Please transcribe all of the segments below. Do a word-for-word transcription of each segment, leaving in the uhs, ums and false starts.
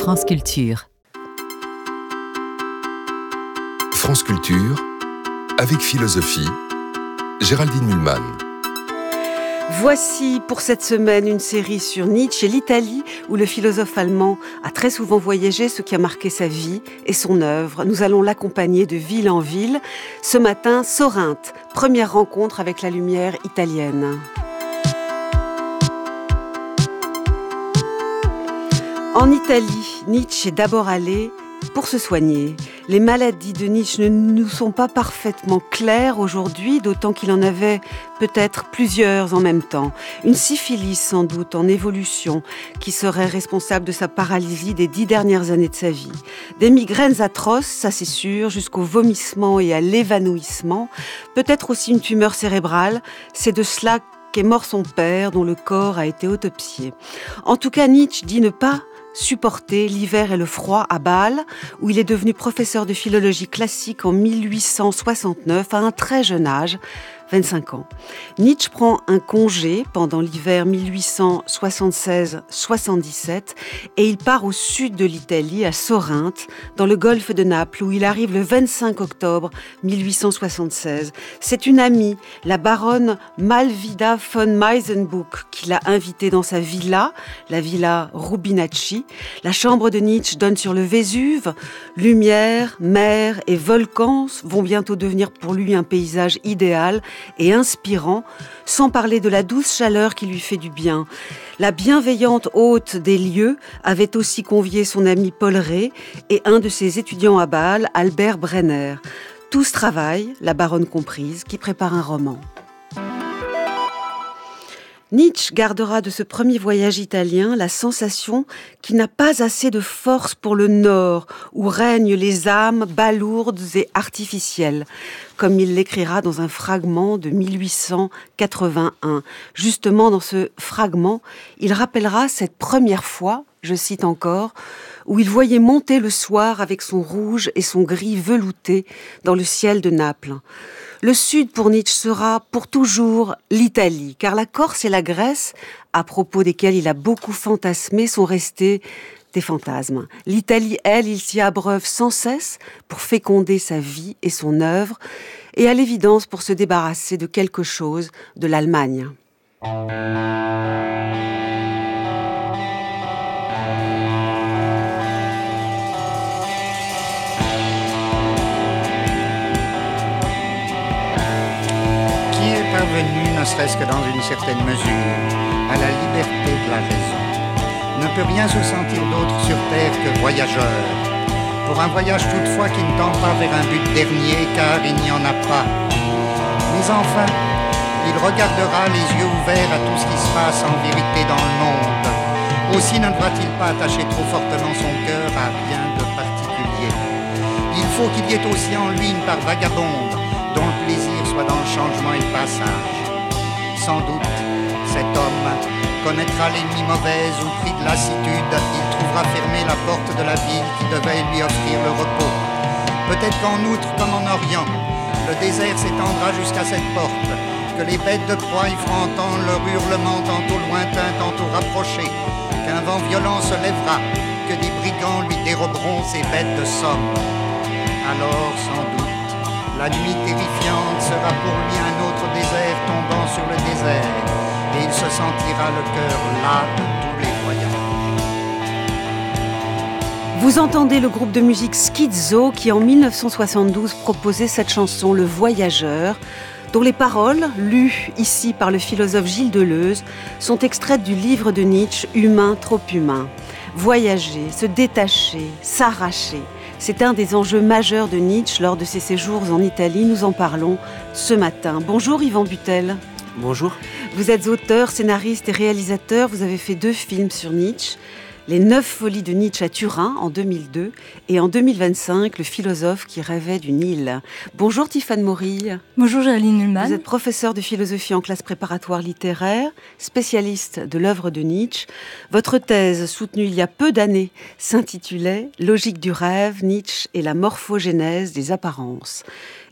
France Culture. France Culture, avec philosophie, Géraldine Mühlmann. Voici pour cette semaine une série sur Nietzsche et l'Italie, où le philosophe allemand a très souvent voyagé, ce qui a marqué sa vie et son œuvre. Nous allons l'accompagner de ville en ville. Ce matin, Sorinthe, première rencontre avec la lumière italienne. En Italie, Nietzsche est d'abord allé pour se soigner. Les maladies de Nietzsche ne nous sont pas parfaitement claires aujourd'hui, d'autant qu'il en avait peut-être plusieurs en même temps. Une syphilis sans doute en évolution qui serait responsable de sa paralysie des dix dernières années de sa vie. Des migraines atroces, ça c'est sûr, jusqu'au vomissement et à l'évanouissement. Peut-être aussi une tumeur cérébrale, c'est de cela qu'est mort son père dont le corps a été autopsié. En tout cas, Nietzsche dit ne pas supporter l'hiver et le froid à Bâle, où il est devenu professeur de philologie classique en mille huit cent soixante-neuf, à un très jeune âge, vingt-cinq ans. Nietzsche prend un congé pendant l'hiver mille huit cent soixante-seize soixante-dix-sept et il part au sud de l'Italie, à Sorinthe, dans le golfe de Naples, où il arrive le vingt-cinq octobre mille huit cent soixante-seize. C'est une amie, la baronne Malvida von Meisenbuch, qui l'a invité dans sa villa, la villa Rubinacci. La chambre de Nietzsche donne sur le Vésuve. Lumière, mer et volcans vont bientôt devenir pour lui un paysage idéal et inspirant, sans parler de la douce chaleur qui lui fait du bien. La bienveillante hôte des lieux avait aussi convié son ami Paul Rée et un de ses étudiants à Bâle, Albert Brenner. Tous travaillent, la baronne comprise, qui prépare un roman. Nietzsche gardera de ce premier voyage italien la sensation qu'il n'a pas assez de force pour le nord, où règnent les âmes balourdes et artificielles, comme il l'écrira dans un fragment de mille huit cent quatre-vingt-un. Justement, dans ce fragment, il rappellera cette première fois, je cite encore, où il voyait monter le soir avec son rouge et son gris velouté dans le ciel de Naples. Le Sud pour Nietzsche sera pour toujours l'Italie, car la Corse et la Grèce, à propos desquels il a beaucoup fantasmé, sont restés des fantasmes. L'Italie, elle, il s'y abreuve sans cesse pour féconder sa vie et son œuvre, et à l'évidence pour se débarrasser de quelque chose de l'Allemagne. Parvenu, ne serait-ce que dans une certaine mesure, à la liberté de la raison, ne peut rien se sentir d'autre sur terre que voyageur, pour un voyage toutefois qui ne tend pas vers un but dernier, car il n'y en a pas. Mais enfin, il regardera les yeux ouverts à tout ce qui se passe en vérité dans le monde. Aussi ne devra-t-il pas attacher trop fortement son cœur à rien de particulier. Il faut qu'il y ait aussi en lui une part vagabonde, dont le plaisir soit dans le changement et le passage. Sans doute, cet homme connaîtra l'ennemi mauvaise ou pris de lassitude, il trouvera fermée la porte de la ville qui devait lui offrir le repos. Peut-être qu'en outre, comme en Orient, le désert s'étendra jusqu'à cette porte, que les bêtes de proie y feront entendre leur hurlement tantôt lointain, tantôt rapproché, qu'un vent violent se lèvera, que des brigands lui déroberont ses bêtes de somme. Alors, sans doute, la nuit terrifiante sera pour lui un autre désert tombant sur le désert, et il se sentira le cœur las de tous les voyages. Vous entendez le groupe de musique Schizzo qui en mille neuf cent soixante-douze proposait cette chanson, Le Voyageur, dont les paroles, lues ici par le philosophe Gilles Deleuze, sont extraites du livre de Nietzsche, Humain, trop humain. Voyager, se détacher, s'arracher. C'est un des enjeux majeurs de Nietzsche lors de ses séjours en Italie. Nous en parlons ce matin. Bonjour Yvan Butel. Bonjour. Vous êtes auteur, scénariste et réalisateur. Vous avez fait deux films sur Nietzsche. Les neuf folies de Nietzsche à Turin en deux mille deux et en deux mille vingt-cinq, Le philosophe qui rêvait d'une île. Bonjour Tiffane Morille. Bonjour Géraldine Mühlmann. Vous êtes professeure de philosophie en classe préparatoire littéraire, spécialiste de l'œuvre de Nietzsche. Votre thèse, soutenue il y a peu d'années, s'intitulait « Logique du rêve, Nietzsche et la morphogénèse des apparences ».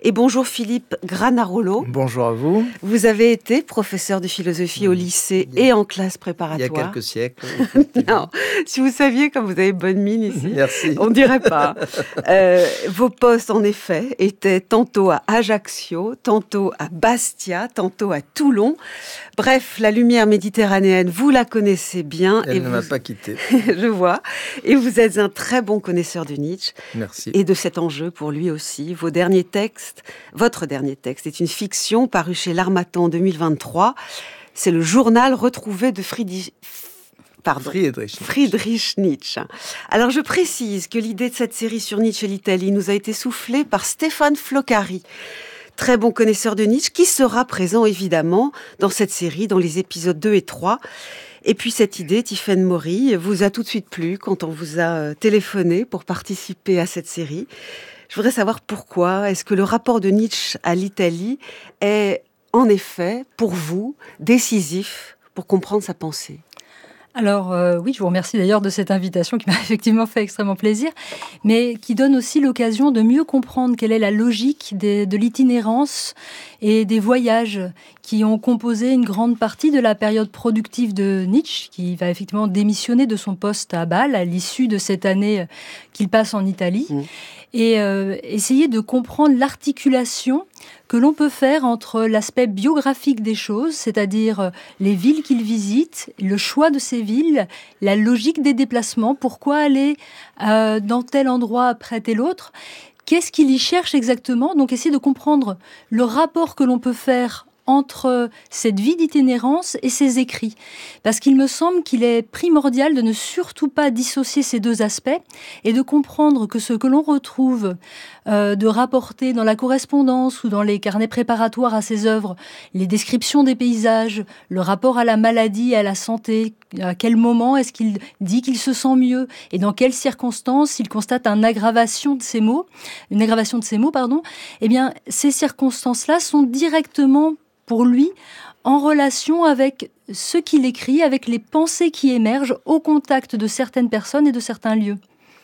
Et bonjour Philippe Granarolo. Bonjour à vous. Vous avez été professeur de philosophie au lycée il y a, et en classe préparatoire. Il y a quelques siècles. Non, si vous saviez comme vous avez bonne mine ici, Merci. On ne dirait pas. euh, vos postes, en effet, étaient tantôt à Ajaccio, tantôt à Bastia, tantôt à Toulon. Bref, la lumière méditerranéenne, vous la connaissez bien. Elle et ne vous... m'a pas quitté. Je vois. Et vous êtes un très bon connaisseur de Nietzsche. Merci. Et de cet enjeu pour lui aussi. Vos derniers textes, votre dernier texte est une fiction parue chez L'Harmattan en deux mille vingt-trois. C'est le journal retrouvé de Friedrich... Pardon. Friedrich. Friedrich Nietzsche. Alors je précise que l'idée de cette série sur Nietzsche et l'Italie nous a été soufflée par Stéphane Floccari, très bon connaisseur de Nietzsche, qui sera présent évidemment dans cette série, dans les épisodes deux et trois. Et puis cette idée, Tiffaine Maury, vous a tout de suite plu quand on vous a téléphoné pour participer à cette série. Je voudrais savoir pourquoi. Est-ce que le rapport de Nietzsche à l'Italie est en effet, pour vous, décisif pour comprendre sa pensée ? Alors euh, oui, je vous remercie d'ailleurs de cette invitation qui m'a effectivement fait extrêmement plaisir, mais qui donne aussi l'occasion de mieux comprendre quelle est la logique des, de l'itinérance et des voyages qui ont composé une grande partie de la période productive de Nietzsche, qui va effectivement démissionner de son poste à Bâle à l'issue de cette année qu'il passe en Italie, mmh. et euh, essayer de comprendre l'articulation que l'on peut faire entre l'aspect biographique des choses, c'est-à-dire les villes qu'il visite, le choix de ces villes, la logique des déplacements, pourquoi aller euh, dans tel endroit après tel autre, qu'est-ce qu'il y cherche exactement, donc essayer de comprendre le rapport que l'on peut faire entre cette vie d'itinérance et ses écrits. Parce qu'il me semble qu'il est primordial de ne surtout pas dissocier ces deux aspects et de comprendre que ce que l'on retrouve euh, de rapporter dans la correspondance ou dans les carnets préparatoires à ses œuvres, les descriptions des paysages, le rapport à la maladie et à la santé, à quel moment est-ce qu'il dit qu'il se sent mieux et dans quelles circonstances il constate une aggravation de ces mots, une aggravation de ces mots, pardon, eh bien, ces circonstances-là sont directement pour lui, en relation avec ce qu'il écrit, avec les pensées qui émergent au contact de certaines personnes et de certains lieux.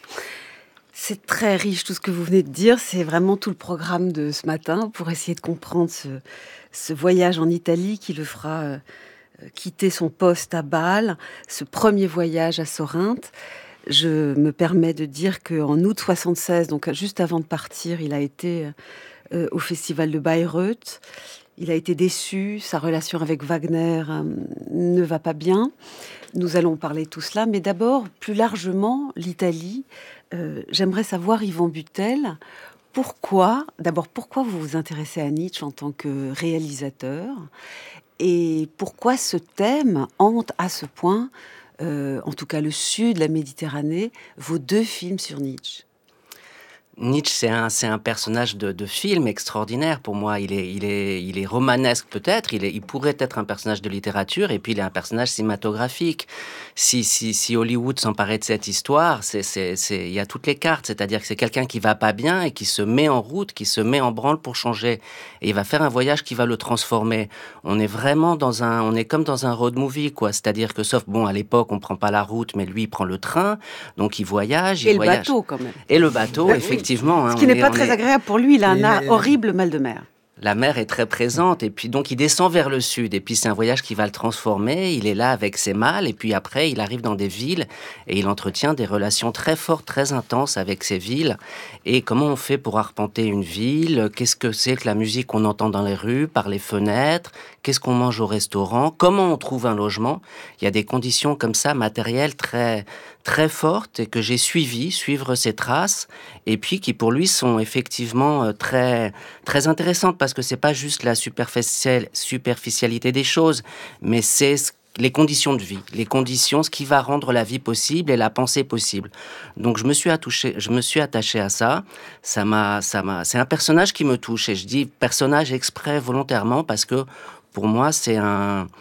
C'est très riche tout ce que vous venez de dire, c'est vraiment tout le programme de ce matin pour essayer de comprendre ce, ce voyage en Italie qui le fera euh, quitter son poste à Bâle, ce premier voyage à Sorinthe. Je me permets de dire qu'en août soixante-seize, donc juste avant de partir, il a été euh, au festival de Bayreuth. Il a été déçu, sa relation avec Wagner euh, ne va pas bien. Nous allons parler de tout cela, mais d'abord, plus largement, l'Italie. Euh, j'aimerais savoir, Yvan Buttel, pourquoi, d'abord, pourquoi vous vous intéressez à Nietzsche en tant que réalisateur et pourquoi ce thème hante à ce point, euh, en tout cas le sud, la Méditerranée, vos deux films sur Nietzsche. Nietzsche, c'est un, c'est un personnage de, de film extraordinaire pour moi. Il est, il est, il est romanesque peut-être, il, est, il pourrait être un personnage de littérature, et puis il est un personnage cinématographique. Si, si, si Hollywood s'emparait de cette histoire, c'est, c'est, c'est, il y a toutes les cartes, c'est-à-dire que c'est quelqu'un qui va pas bien et qui se met en route, qui se met en branle pour changer. Et il va faire un voyage qui va le transformer. On est vraiment dans un, on est comme dans un road movie, quoi. C'est-à-dire que, sauf, bon, à l'époque, on prend pas la route, mais lui, il prend le train, donc il voyage. Il et voyage. le bateau, quand même. Et le bateau, effectivement. Ce qui n'est est, pas très est... agréable pour lui, il a un est... horrible mal de mer. La mer est très présente, et puis donc il descend vers le sud, et puis c'est un voyage qui va le transformer, il est là avec ses malles, et puis après il arrive dans des villes, et il entretient des relations très fortes, très intenses avec ces villes, et comment on fait pour arpenter une ville, qu'est-ce que c'est que la musique qu'on entend dans les rues, par les fenêtres, qu'est-ce qu'on mange au restaurant, comment on trouve un logement. Il y a des conditions comme ça, matérielles, très, très fortes, et que j'ai suivies, suivre ces traces, et puis qui pour lui sont effectivement très, très intéressantes, parce que c'est pas juste la superficial, superficialité des choses, mais c'est les conditions de vie, les conditions, ce qui va rendre la vie possible et la pensée possible. Donc je me suis attouché, je me suis attaché à ça. Ça m'a, ça m'a, c'est un personnage qui me touche, et je dis personnage exprès volontairement parce que pour moi c'est un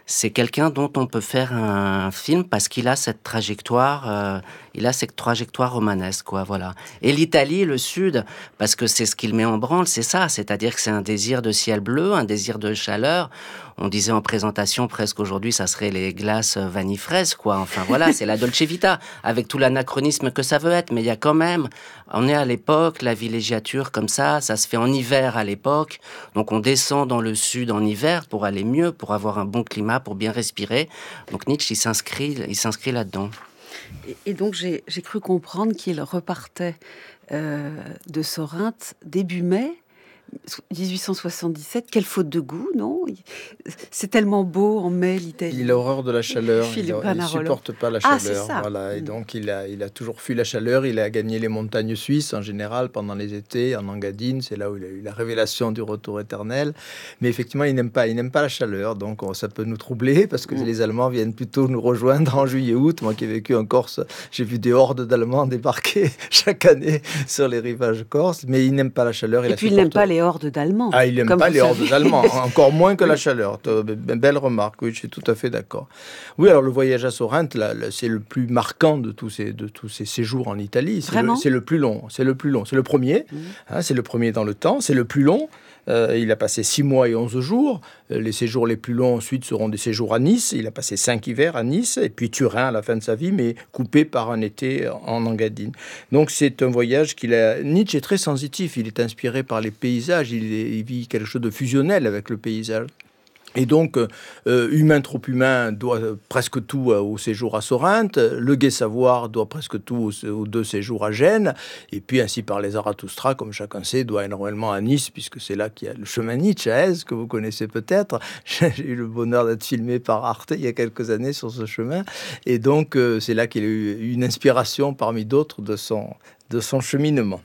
c'est quelqu'un dont on peut faire un film parce qu'il a cette trajectoire, euh, il a cette trajectoire romanesque, quoi, voilà. Et l'Italie, le Sud, parce que c'est ce qu'il met en branle, c'est ça, c'est-à-dire que c'est un désir de ciel bleu, un désir de chaleur. On disait en présentation presque aujourd'hui, ça serait les glaces vanille fraise, quoi. Enfin voilà, c'est la Dolce Vita, avec tout l'anachronisme que ça veut être. Mais il y a quand même, on est à l'époque, la villégiature comme ça, ça se fait en hiver à l'époque. Donc on descend dans le Sud en hiver pour aller mieux, pour avoir un bon climat, pour bien respirer. Donc Nietzsche, il s'inscrit, il s'inscrit là-dedans. Et, et donc j'ai, j'ai cru comprendre qu'il repartait euh, de Sorinthe début mai dix-huit cent soixante-dix-sept. Quelle faute de goût, non? C'est tellement beau en mai, l'Italie. Il a horreur de la chaleur, il ne supporte pas la ah, chaleur. Voilà. Et donc il a, il a toujours fui la chaleur, il a gagné les montagnes suisses en général pendant les étés, en Engadine, c'est là où il a eu la révélation du retour éternel. Mais effectivement, il n'aime pas, il n'aime pas la chaleur, donc on, ça peut nous troubler parce que mmh. les Allemands viennent plutôt nous rejoindre en juillet-août. Moi qui ai vécu en Corse, j'ai vu des hordes d'Allemands débarquer chaque année sur les rivages corses, mais il n'aime pas la chaleur. Et puis il n'aime pas les hordes d'Allemands. Ah, il n'aime pas les hordes d'Allemands, encore moins que la chaleur. Belle remarque, oui, je suis tout à fait d'accord. Oui, alors le voyage à Sorinthe, là, là, c'est le plus marquant de tous ces, de tous ces séjours en Italie. C'est Vraiment le, c'est le plus long, c'est le plus long. C'est le premier, mmh. hein, c'est le premier dans le temps, c'est le plus long. Euh, il a passé six mois et onze jours. Euh, les séjours les plus longs ensuite seront des séjours à Nice. Il a passé cinq hivers à Nice et puis Turin à la fin de sa vie, mais coupé par un été en Engadine. Donc c'est un voyage qu'il a... Nietzsche est très sensitif. Il est inspiré par les paysages. Il, est... il vit quelque chose de fusionnel avec le paysage. Et donc, euh, humain trop humain doit euh, presque tout euh, au séjour à Sorinthe, le gai savoir doit presque tout aux, aux deux séjours à Gênes, et puis ainsi par les Zarathustra, comme chacun sait, doit énormément à Nice, puisque c'est là qu'il y a le chemin Nietzsche à Aise, que vous connaissez peut-être. J'ai eu le bonheur d'être filmé par Arte il y a quelques années sur ce chemin, et donc euh, c'est là qu'il a eu une inspiration parmi d'autres de son, de son cheminement.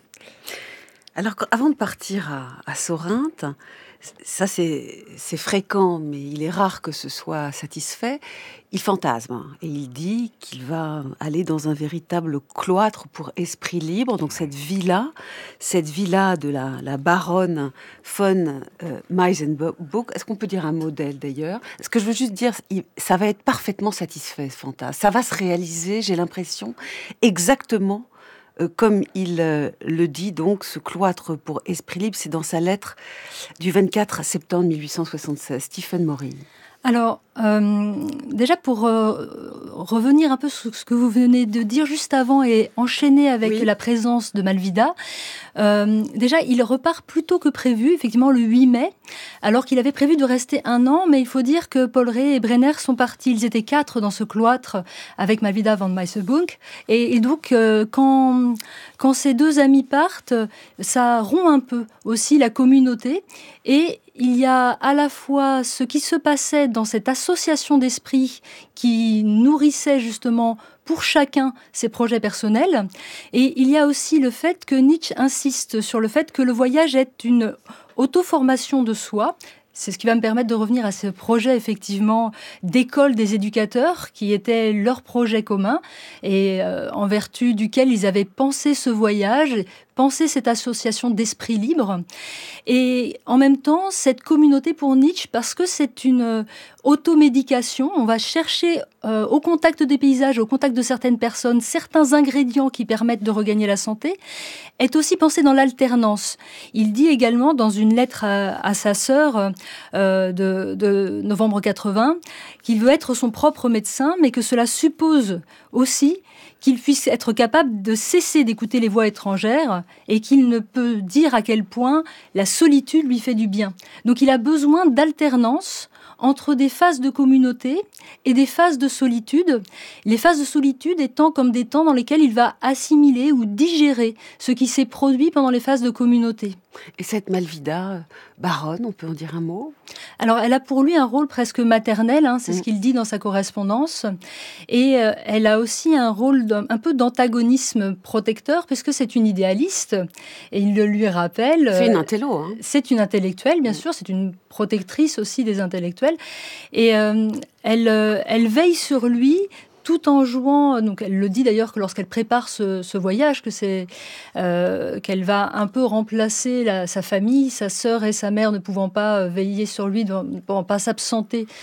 Alors, avant de partir à, à Sorinthe, ça c'est, c'est fréquent, mais il est rare que ce soit satisfait. Il fantasme et il dit qu'il va aller dans un véritable cloître pour esprit libre. Donc cette villa, cette villa de la, la baronne von euh, Meisenburg, est-ce qu'on peut dire un modèle d'ailleurs? Ce que je veux juste dire, il, ça va être parfaitement satisfait, ce fantasme. Ça va se réaliser, j'ai l'impression, exactement Euh, comme il euh, le dit, donc, ce cloître pour esprit libre, c'est dans sa lettre du vingt-quatre septembre mille huit cent soixante-seize. Stephen Morin. Alors, euh, déjà pour euh, revenir un peu sur ce que vous venez de dire juste avant et enchaîner avec oui. la présence de Malvida, euh, déjà il repart plus tôt que prévu, effectivement le huit mai, alors qu'il avait prévu de rester un an, mais il faut dire que Paul Rée et Brenner sont partis, ils étaient quatre dans ce cloître avec Malvida von Meisenburg, et, et donc euh, quand, quand ces deux amis partent, ça rompt un peu aussi la communauté, et il y a à la fois ce qui se passait dans cette association d'esprit qui nourrissait justement pour chacun ses projets personnels, et il y a aussi le fait que Nietzsche insiste sur le fait que le voyage est une auto-formation de soi. C'est ce qui va me permettre de revenir à ce projet, effectivement, d'école des éducateurs, qui était leur projet commun, et euh, en vertu duquel ils avaient pensé ce voyage, pensé cette association d'esprit libre. Et en même temps, cette communauté pour Nietzsche, parce que c'est une euh, automédication, on va chercher euh, au contact des paysages, au contact de certaines personnes, certains ingrédients qui permettent de regagner la santé, est aussi pensé dans l'alternance. Il dit également dans une lettre à, à sa sœur euh, de, de novembre quatre-vingts qu'il veut être son propre médecin, mais que cela suppose aussi qu'il puisse être capable de cesser d'écouter les voix étrangères et qu'il ne peut dire à quel point la solitude lui fait du bien. Donc il a besoin d'alternance entre des phases de communauté et des phases de solitude, les phases de solitude étant comme des temps dans lesquels il va assimiler ou digérer ce qui s'est produit pendant les phases de communauté. Et cette Malvida, baronne, on peut en dire un mot? Alors, elle a pour lui un rôle presque maternel, hein, c'est mmh. ce qu'il dit dans sa correspondance. Et euh, elle a aussi un rôle d'un, un peu d'antagonisme protecteur, puisque c'est une idéaliste. Et il le lui rappelle. C'est une intello. Hein. C'est une intellectuelle, bien mmh. sûr. C'est une protectrice aussi des intellectuels. Et euh, elle, euh, elle veille sur lui tout en jouant, donc elle le dit d'ailleurs que lorsqu'elle prépare ce, ce voyage, que c'est, euh, qu'elle va un peu remplacer la, sa famille, sa sœur et sa mère ne pouvant pas veiller sur lui, ne pouvant pas s'absenter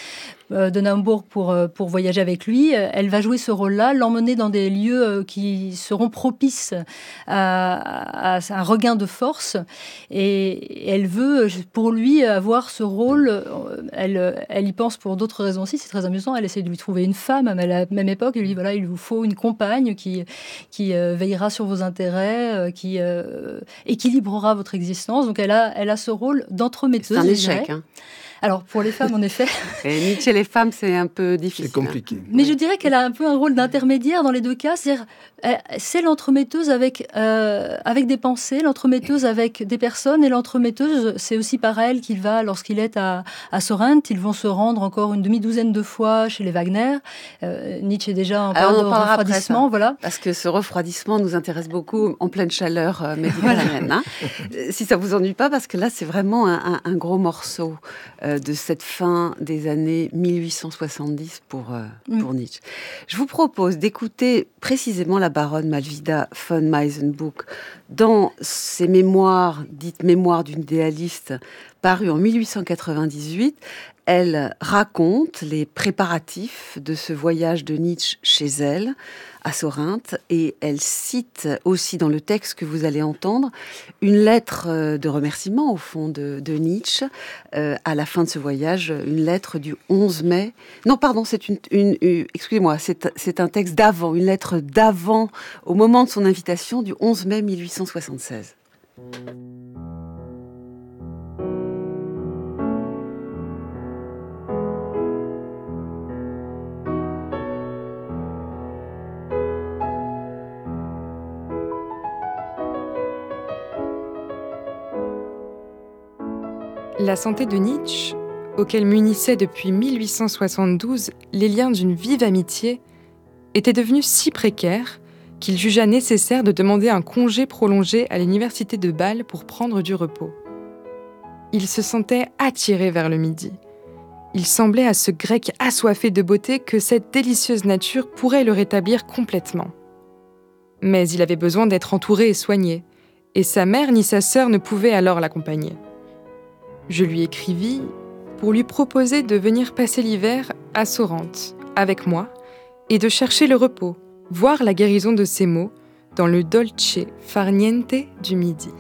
de Naumbourg pour, pour voyager avec lui. Elle va jouer ce rôle-là, l'emmener dans des lieux qui seront propices à, à, à un regain de force. Et elle veut, pour lui, avoir ce rôle. Elle, elle y pense pour d'autres raisons aussi. C'est très amusant. Elle essaie de lui trouver une femme à la même époque. Elle lui dit, voilà, il vous faut une compagne qui, qui euh, veillera sur vos intérêts, euh, qui euh, équilibrera votre existence. Donc elle a, elle a ce rôle d'entremetteuse. C'est un échec, hein. Alors, pour les femmes, en effet... Et Nietzsche et les femmes, c'est un peu difficile. C'est compliqué. Hein. Mais oui. Je dirais qu'elle a un peu un rôle d'intermédiaire dans les deux cas. C'est-à-dire, c'est l'entremetteuse avec, euh, avec des pensées, l'entremetteuse avec des personnes. Et l'entremetteuse, c'est aussi par elle qu'il va, lorsqu'il est à, à Sorrente, ils vont se rendre encore une demi-douzaine de fois chez les Wagner. Euh, Nietzsche est déjà en parle de refroidissement. Après, voilà. Parce que ce refroidissement nous intéresse beaucoup en pleine chaleur euh, méditerranéenne. Hein. Si ça ne vous ennuie pas, parce que là, c'est vraiment un, un, un gros morceau euh, de cette fin des années mille huit cent soixante-dix pour, euh, pour mm. Nietzsche. Je vous propose d'écouter précisément la baronne Malvida von Meisenbuch dans ses mémoires, dites mémoires d'une idéaliste, parues en mille huit cent quatre-vingt-dix-huit. Elle raconte les préparatifs de ce voyage de Nietzsche chez elle, à Sorrente, et elle cite aussi dans le texte que vous allez entendre une lettre de remerciement, au fond, de, de Nietzsche, euh, à la fin de ce voyage, une lettre du onze mai. Non, pardon, c'est une, une, une excusez-moi, c'est, c'est un texte d'avant, une lettre d'avant, au moment de son invitation, du onze mai mille huit cent soixante-seize. La santé de Nietzsche, auquel m'unissaient depuis mille huit cent soixante-douze les liens d'une vive amitié, était devenue si précaire qu'il jugea nécessaire de demander un congé prolongé à l'université de Bâle pour prendre du repos. Il se sentait attiré vers le midi. Il semblait à ce grec assoiffé de beauté que cette délicieuse nature pourrait le rétablir complètement. Mais il avait besoin d'être entouré et soigné, et sa mère ni sa sœur ne pouvaient alors l'accompagner. Je lui écrivis pour lui proposer de venir passer l'hiver à Sorrente, avec moi, et de chercher le repos, voir la guérison de ses maux dans le dolce far niente du midi.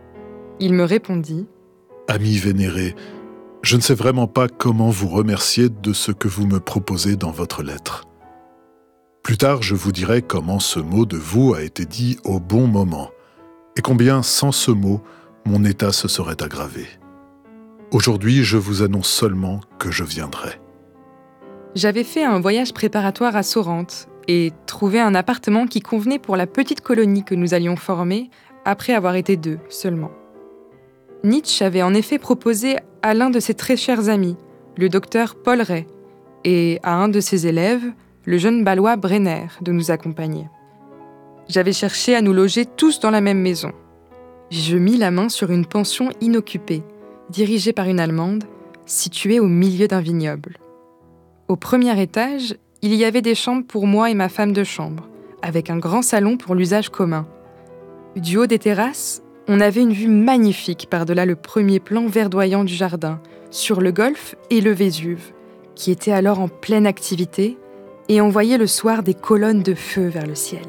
Il me répondit « Ami vénéré, je ne sais vraiment pas comment vous remercier de ce que vous me proposez dans votre lettre. Plus tard, je vous dirai comment ce mot de vous a été dit au bon moment, et combien, sans ce mot, mon état se serait aggravé. Aujourd'hui, je vous annonce seulement que je viendrai. » J'avais fait un voyage préparatoire à Sorrente et trouvé un appartement qui convenait pour la petite colonie que nous allions former après avoir été deux seulement. Nietzsche avait en effet proposé à l'un de ses très chers amis, le docteur Paul Ray, et à un de ses élèves, le jeune Balois Brenner, de nous accompagner. J'avais cherché à nous loger tous dans la même maison. Je mis la main sur une pension inoccupée, dirigée par une Allemande, située au milieu d'un vignoble. Au premier étage, il y avait des chambres pour moi et ma femme de chambre, avec un grand salon pour l'usage commun. Du haut des terrasses, on avait une vue magnifique par-delà le premier plan verdoyant du jardin, sur le golfe et le Vésuve, qui était alors en pleine activité, et on voyait le soir des colonnes de feu vers le ciel.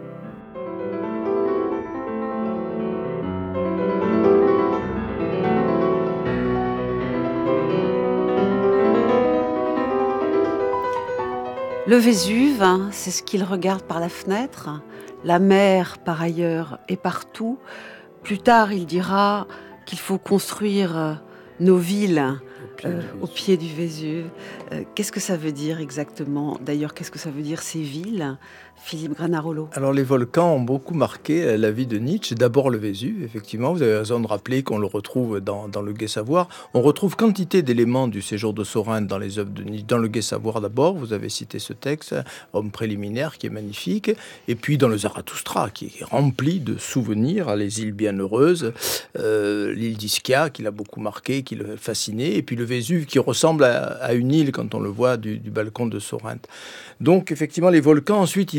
Le Vésuve, hein, c'est ce qu'il regarde par la fenêtre. La mer, par ailleurs, est partout. Plus tard, il dira qu'il faut construire nos villes euh, au pied du Vésuve. Euh, qu'est-ce que ça veut dire exactement ? D'ailleurs, qu'est-ce que ça veut dire ces villes ? Philippe Granarolo. Alors, les volcans ont beaucoup marqué la vie de Nietzsche. D'abord le Vésuve, effectivement. Vous avez raison de rappeler qu'on le retrouve dans, dans le Gai Savoir. On retrouve quantité d'éléments du séjour de Sorrente dans les œuvres de Nietzsche. Dans le Gai Savoir, d'abord, vous avez cité ce texte, Homme préliminaire, qui est magnifique. Et puis dans le Zarathustra, qui est rempli de souvenirs, les îles bienheureuses, euh, l'île d'Ischia, qui l'a beaucoup marqué, qui l'a fasciné. Et puis le Vésuve, qui ressemble à, à une île quand on le voit du, du balcon de Sorrente. Donc, effectivement, les volcans, ensuite, il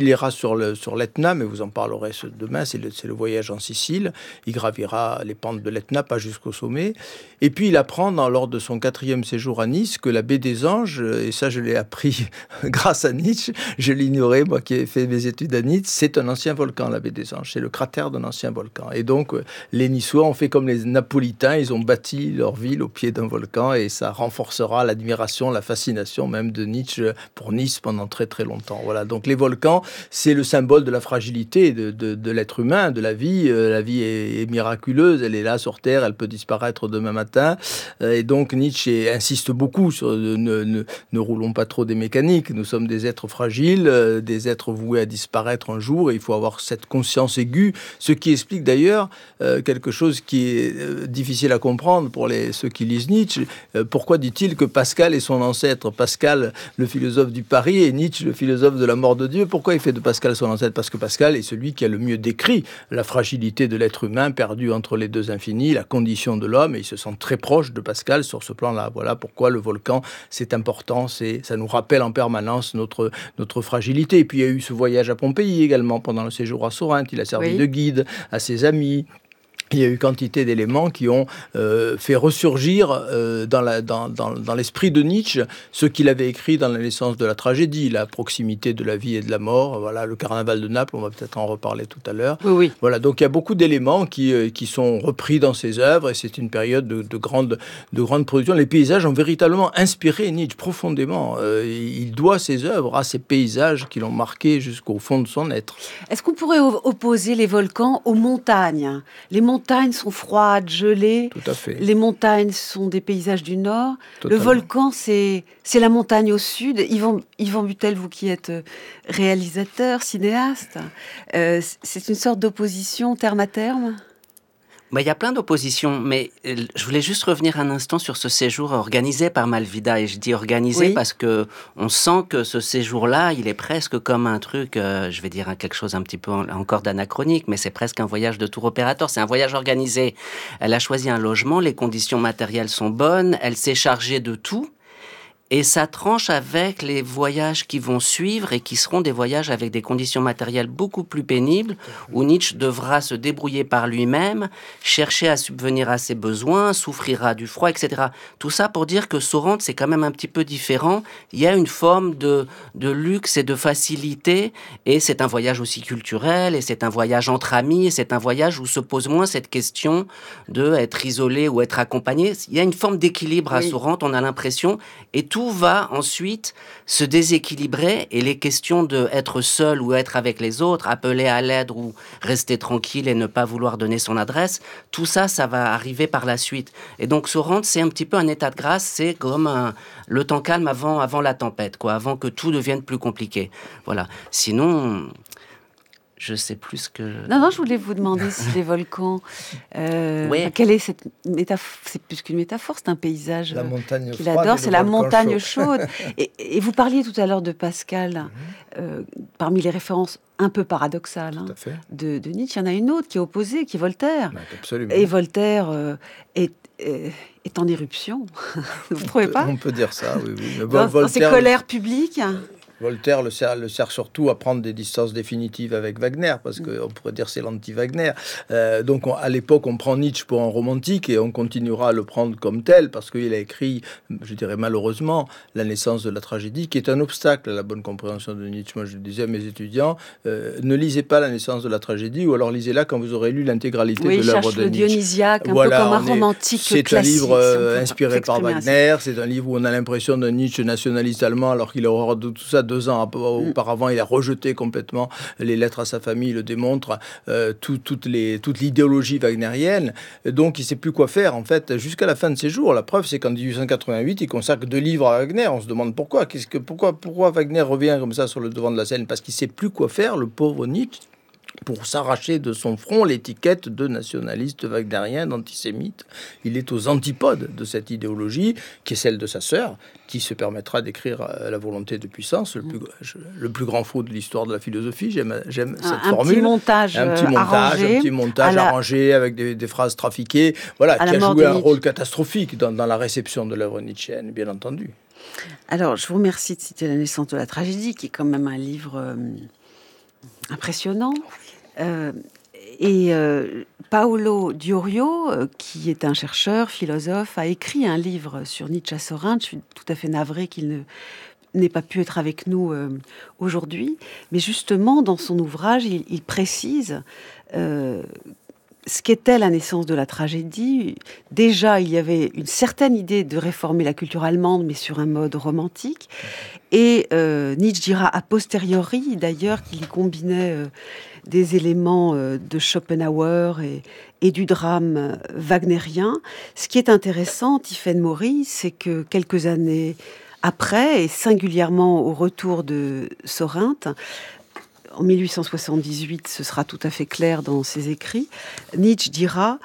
ira sur, le, sur l'Etna, mais vous en parlerez demain, c'est le, c'est le voyage en Sicile. Il gravira les pentes de l'Etna, pas jusqu'au sommet. Et puis il apprend, dans, lors de son quatrième séjour à Nice, que la baie des Anges, et ça je l'ai appris grâce à Nietzsche, je l'ignorais, moi qui ai fait mes études à Nice, c'est un ancien volcan, la baie des Anges. C'est le cratère d'un ancien volcan. Et donc, les Niçois ont fait comme les Napolitains, ils ont bâti leur ville au pied d'un volcan, et ça renforcera l'admiration, la fascination même de Nietzsche pour Nice pendant très très longtemps. Voilà, donc les volcans, c'est le symbole de la fragilité de, de, de l'être humain, de la vie. Euh, la vie est, est miraculeuse, elle est là sur Terre, elle peut disparaître demain matin. Euh, et donc Nietzsche insiste beaucoup sur euh, ne, ne, ne roulons pas trop des mécaniques, nous sommes des êtres fragiles, euh, des êtres voués à disparaître un jour, et il faut avoir cette conscience aiguë, ce qui explique d'ailleurs euh, quelque chose qui est euh, difficile à comprendre pour les, ceux qui lisent Nietzsche. Euh, pourquoi dit-il que Pascal est son ancêtre? Pascal, le philosophe du Paris, et Nietzsche, le philosophe de la mort de Dieu. Pourquoi il fait de Pascal son ancêtre? Parce que Pascal est celui qui a le mieux décrit la fragilité de l'être humain perdu entre les deux infinis, la condition de l'homme, et il se sent très proche de Pascal sur ce plan-là. Voilà pourquoi le volcan, c'est important, c'est, ça nous rappelle en permanence notre, notre fragilité. Et puis il y a eu ce voyage à Pompéi également pendant le séjour à Sorinthe, il a servi oui. de guide à ses amis. Il y a eu quantité d'éléments qui ont euh, fait ressurgir euh, dans, la, dans, dans, dans l'esprit de Nietzsche ce qu'il avait écrit dans La naissance de la tragédie, la proximité de la vie et de la mort, voilà, le carnaval de Naples, on va peut-être en reparler tout à l'heure. Oui, oui. Voilà, donc il y a beaucoup d'éléments qui, euh, qui sont repris dans ses œuvres, et c'est une période de, de, grande, de grande production. Les paysages ont véritablement inspiré Nietzsche profondément. Euh, il doit ses œuvres à ces paysages qui l'ont marqué jusqu'au fond de son être. Est-ce qu'on pourrait opposer les volcans aux montagnes? Les montagnes Les montagnes sont froides, gelées. Tout à fait. Les montagnes sont des paysages du nord. Totalement. Le volcan, c'est, c'est la montagne au sud. Yvan, Yvan Buttel, vous qui êtes réalisateur, cinéaste, euh, c'est une sorte d'opposition terme à terme? Bah, il y a plein d'oppositions, mais euh, je voulais juste revenir un instant sur ce séjour organisé par Malvida. Et je dis organisé oui. parce que on sent que ce séjour-là, il est presque comme un truc, euh, je vais dire quelque chose un petit peu en, encore d'anachronique, mais c'est presque un voyage de tour opérateur. C'est un voyage organisé. Elle a choisi un logement, les conditions matérielles sont bonnes, elle s'est chargée de tout. Et ça tranche avec les voyages qui vont suivre et qui seront des voyages avec des conditions matérielles beaucoup plus pénibles, où Nietzsche devra se débrouiller par lui-même, chercher à subvenir à ses besoins, souffrira du froid, et cetera. Tout ça pour dire que Soranthe, c'est quand même un petit peu différent. Il y a une forme de, de luxe et de facilité, et c'est un voyage aussi culturel, et c'est un voyage entre amis, et c'est un voyage où se pose moins cette question de être isolé ou être accompagné. Il y a une forme d'équilibre à oui. Soranthe, on a l'impression, et tout Tout va ensuite se déséquilibrer, et les questions de être seul ou être avec les autres, appeler à l'aide ou rester tranquille et ne pas vouloir donner son adresse, tout ça, ça va arriver par la suite. Et donc Soranthe, c'est un petit peu un état de grâce, c'est comme un, le temps calme avant, avant la tempête, quoi, avant que tout devienne plus compliqué. Voilà. Sinon... Je sais plus que... Non, non, je voulais vous demander si les volcans... Euh, oui. enfin, quelle est cette métaphore? C'est plus qu'une métaphore, c'est un paysage la montagne qu'il adore, c'est la montagne chaud. chaude. et, et vous parliez tout à l'heure de Pascal, mm-hmm. euh, parmi les références un peu paradoxales hein, de, de Nietzsche, il y en a une autre qui est opposée, qui est Voltaire. Ouais, absolument. Et Voltaire euh, est... est est en éruption. Vous ne trouvez pas? On peut dire ça, oui. oui. Mais dans, Voltaire, dans ses colères publiques... Voltaire le sert, le sert surtout à prendre des distances définitives avec Wagner, parce qu'on pourrait dire c'est l'anti-Wagner. Euh, donc on, à l'époque, on prend Nietzsche pour un romantique, et on continuera à le prendre comme tel, parce qu'il a écrit, je dirais malheureusement, La naissance de la tragédie, qui est un obstacle à la bonne compréhension de Nietzsche. Moi, je disais à mes étudiants, euh, ne lisez pas La naissance de la tragédie, ou alors lisez-la quand vous aurez lu l'intégralité oui, de l'œuvre de le Nietzsche. Dionysiaque, un voilà, peu comme un est, romantique c'est classique. C'est un livre euh, inspiré par Wagner, ainsi. C'est un livre où on a l'impression d'un Nietzsche nationaliste allemand, alors qu'il aura de tout ça deux ans après. Auparavant, il a rejeté complètement les lettres à sa famille, il le démontre, euh, tout, toutes les, toute l'idéologie wagnérienne. Donc, il ne sait plus quoi faire, en fait, jusqu'à la fin de ses jours. La preuve, c'est qu'en dix-huit cent quatre-vingt-huit, il consacre deux livres à Wagner. On se demande pourquoi. Qu'est-ce que, pourquoi, pourquoi Wagner revient comme ça sur le devant de la scène? Parce qu'il ne sait plus quoi faire, le pauvre Nietzsche, pour s'arracher de son front l'étiquette de nationaliste wagnerien, d'antisémite. Il est aux antipodes de cette idéologie, qui est celle de sa sœur, qui se permettra d'écrire La volonté de puissance, le plus, le plus grand faux de l'histoire de la philosophie. J'aime, j'aime un, cette un formule. Petit montage un petit montage, arrangé, un petit montage la... arrangé avec des, des phrases trafiquées, voilà, qui a joué un rôle catastrophique dans, dans la réception de l'œuvre nietzschéenne, bien entendu. Alors, je vous remercie de citer La naissance de la tragédie, qui est quand même un livre... Euh... impressionnant. Euh, et euh, Paolo Diorio, euh, qui est un chercheur, philosophe, a écrit un livre sur Nietzsche à Sorinte. Je suis tout à fait navrée qu'il ne n'ait pas pu être avec nous euh, aujourd'hui. Mais justement, dans son ouvrage, il, il précise euh, ce qu'était la naissance de la tragédie. Déjà, il y avait une certaine idée de réformer la culture allemande, mais sur un mode romantique. Et euh, Nietzsche dira a posteriori, d'ailleurs, qu'il y combinait euh, des éléments euh, de Schopenhauer et, et du drame wagnérien. Ce qui est intéressant, Tiffaine Maury, c'est que quelques années après, et singulièrement au retour de Sorinte, en mille huit cent soixante-dix-huit, ce sera tout à fait clair dans ses écrits, Nietzsche dira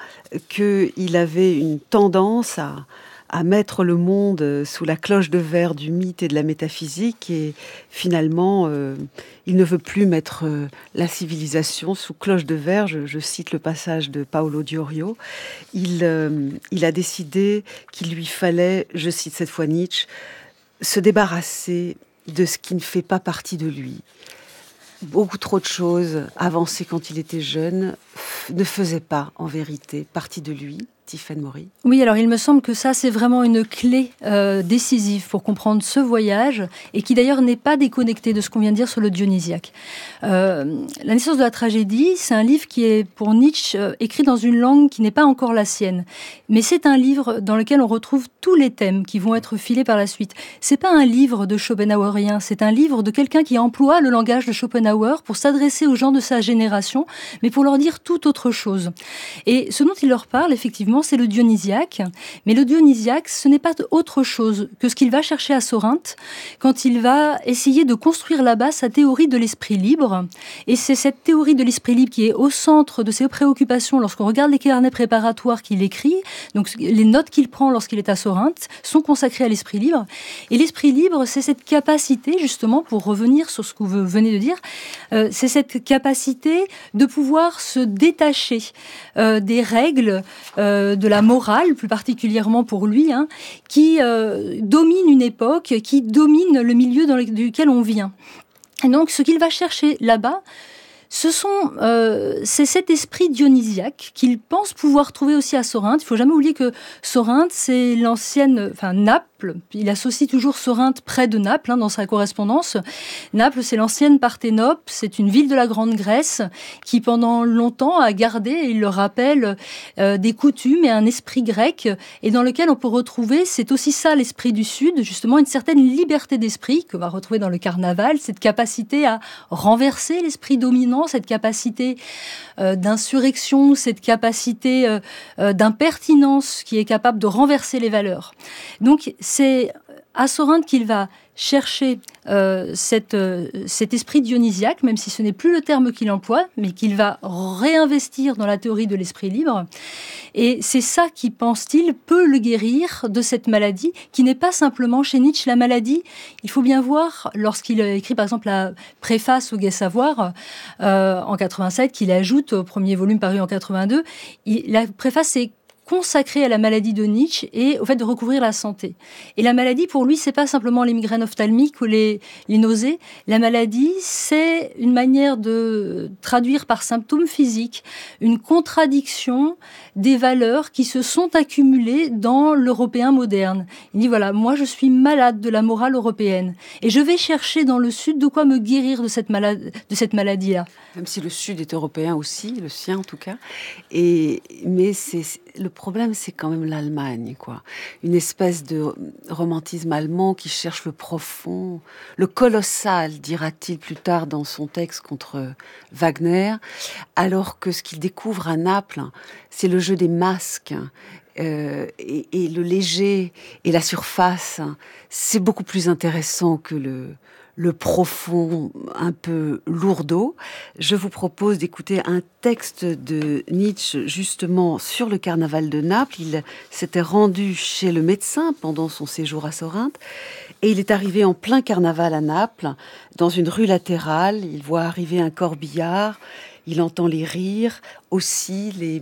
qu'il avait une tendance à, à mettre le monde sous la cloche de verre du mythe et de la métaphysique, et finalement, euh, il ne veut plus mettre euh, la civilisation sous cloche de verre. Je, je cite le passage de Paolo Diorio. Il, euh, il a décidé qu'il lui fallait, je cite cette fois Nietzsche, se débarrasser de ce qui ne fait pas partie de lui. Beaucoup trop de choses avancées quand il était jeune ne faisaient pas, en vérité, partie de lui. Tiffaine Maury. Oui, alors il me semble que ça, c'est vraiment une clé euh, décisive pour comprendre ce voyage, et qui d'ailleurs n'est pas déconnecté de ce qu'on vient de dire sur le dionysiaque. Euh, la naissance de la tragédie, c'est un livre qui est, pour Nietzsche, euh, écrit dans une langue qui n'est pas encore la sienne. Mais c'est un livre dans lequel on retrouve tous les thèmes qui vont être filés par la suite. C'est pas un livre de Schopenhauerien, c'est un livre de quelqu'un qui emploie le langage de Schopenhauer pour s'adresser aux gens de sa génération, mais pour leur dire tout autre chose. Et ce dont il leur parle, effectivement, c'est le dionysiaque. Mais le dionysiaque, ce n'est pas autre chose que ce qu'il va chercher à Sorinte quand il va essayer de construire là-bas sa théorie de l'esprit libre. Et c'est cette théorie de l'esprit libre qui est au centre de ses préoccupations lorsqu'on regarde les carnets préparatoires qu'il écrit. Donc les notes qu'il prend lorsqu'il est à Sorinte sont consacrées à l'esprit libre. Et l'esprit libre, c'est cette capacité, justement, pour revenir sur ce que vous venez de dire, euh, c'est cette capacité de pouvoir se détacher euh, des règles euh, de la morale, plus particulièrement pour lui, hein, qui euh, domine une époque, qui domine le milieu dans lequel on vient. Et donc, ce qu'il va chercher là-bas, ce sont, euh, c'est cet esprit dionysiaque qu'il pense pouvoir trouver aussi à Sorinte. Il ne faut jamais oublier que Sorinte, c'est l'ancienne, enfin Naples. Il associe toujours Sorinte près de Naples, hein, dans sa correspondance. Naples, c'est l'ancienne Parthénope. C'est une ville de la Grande Grèce qui, pendant longtemps, a gardé, et il le rappelle, euh, des coutumes et un esprit grec, et dans lequel on peut retrouver, c'est aussi ça l'esprit du Sud, justement une certaine liberté d'esprit que va retrouver dans le carnaval, cette capacité à renverser l'esprit dominant, cette capacité euh, d'insurrection, cette capacité euh, euh, d'impertinence qui est capable de renverser les valeurs. Donc c'est à Sorinte qu'il va chercher euh, cette, euh, cet esprit dionysiaque, même si ce n'est plus le terme qu'il emploie, mais qu'il va réinvestir dans la théorie de l'esprit libre. Et c'est ça qui, pense-t-il, peut le guérir de cette maladie, qui n'est pas simplement chez Nietzsche la maladie. Il faut bien voir, lorsqu'il écrit par exemple la préface au Gai Savoir, euh, en quatre-vingt-sept, qu'il ajoute au premier volume paru en quatre-vingt-deux, il, la préface est consacré à la maladie de Nietzsche et au fait de recouvrir la santé. Et la maladie, pour lui, c'est pas simplement les migraines ophtalmiques ou les, les nausées. La maladie, c'est une manière de traduire par symptômes physiques une contradiction des valeurs qui se sont accumulées dans l'Européen moderne. Il dit, voilà, moi je suis malade de la morale européenne et je vais chercher dans le Sud de quoi me guérir de cette, malade, de cette maladie-là. Même si le Sud est européen aussi, le sien en tout cas. Et, mais c'est... Le problème, c'est quand même l'Allemagne, quoi. Une espèce de romantisme allemand qui cherche le profond, le colossal, dira-t-il plus tard dans son texte contre Wagner, alors que ce qu'il découvre à Naples, c'est le jeu des masques. Euh, et, et le léger et la surface, c'est beaucoup plus intéressant que le... le profond, un peu lourdeau. Je vous propose d'écouter un texte de Nietzsche, justement, sur le carnaval de Naples. Il s'était rendu chez le médecin pendant son séjour à Sorinte, et il est arrivé en plein carnaval à Naples, dans une rue latérale. Il voit arriver un corbillard, il entend les rires, aussi les,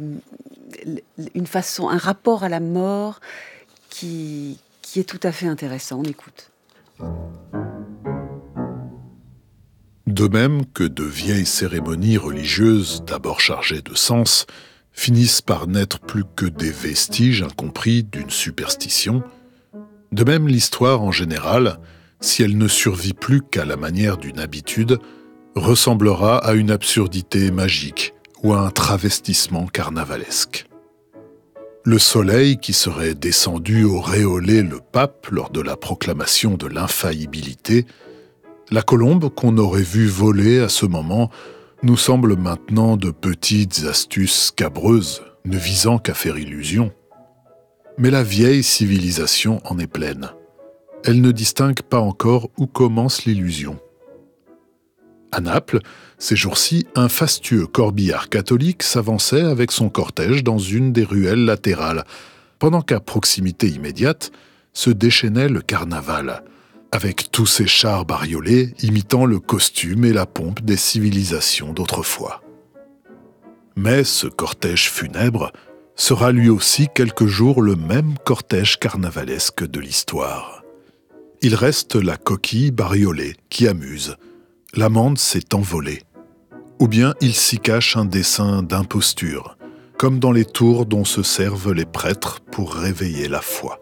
une façon, un rapport à la mort qui, qui est tout à fait intéressant. On écoute. De même que de vieilles cérémonies religieuses, d'abord chargées de sens, finissent par n'être plus que des vestiges incompris d'une superstition, de même l'histoire en général, si elle ne survit plus qu'à la manière d'une habitude, ressemblera à une absurdité magique ou à un travestissement carnavalesque. Le soleil qui serait descendu auréoler le pape lors de la proclamation de l'infaillibilité, la colombe qu'on aurait vue voler à ce moment nous semble maintenant de petites astuces scabreuses, ne visant qu'à faire illusion. Mais la vieille civilisation en est pleine. Elle ne distingue pas encore où commence l'illusion. À Naples, ces jours-ci, un fastueux corbillard catholique s'avançait avec son cortège dans une des ruelles latérales, pendant qu'à proximité immédiate se déchaînait le carnaval, avec tous ces chars bariolés imitant le costume et la pompe des civilisations d'autrefois. Mais ce cortège funèbre sera lui aussi quelques jours le même cortège carnavalesque de l'histoire. Il reste la coquille bariolée qui amuse. L'amande s'est envolée. Ou bien il s'y cache un dessin d'imposture, comme dans les tours dont se servent les prêtres pour réveiller la foi.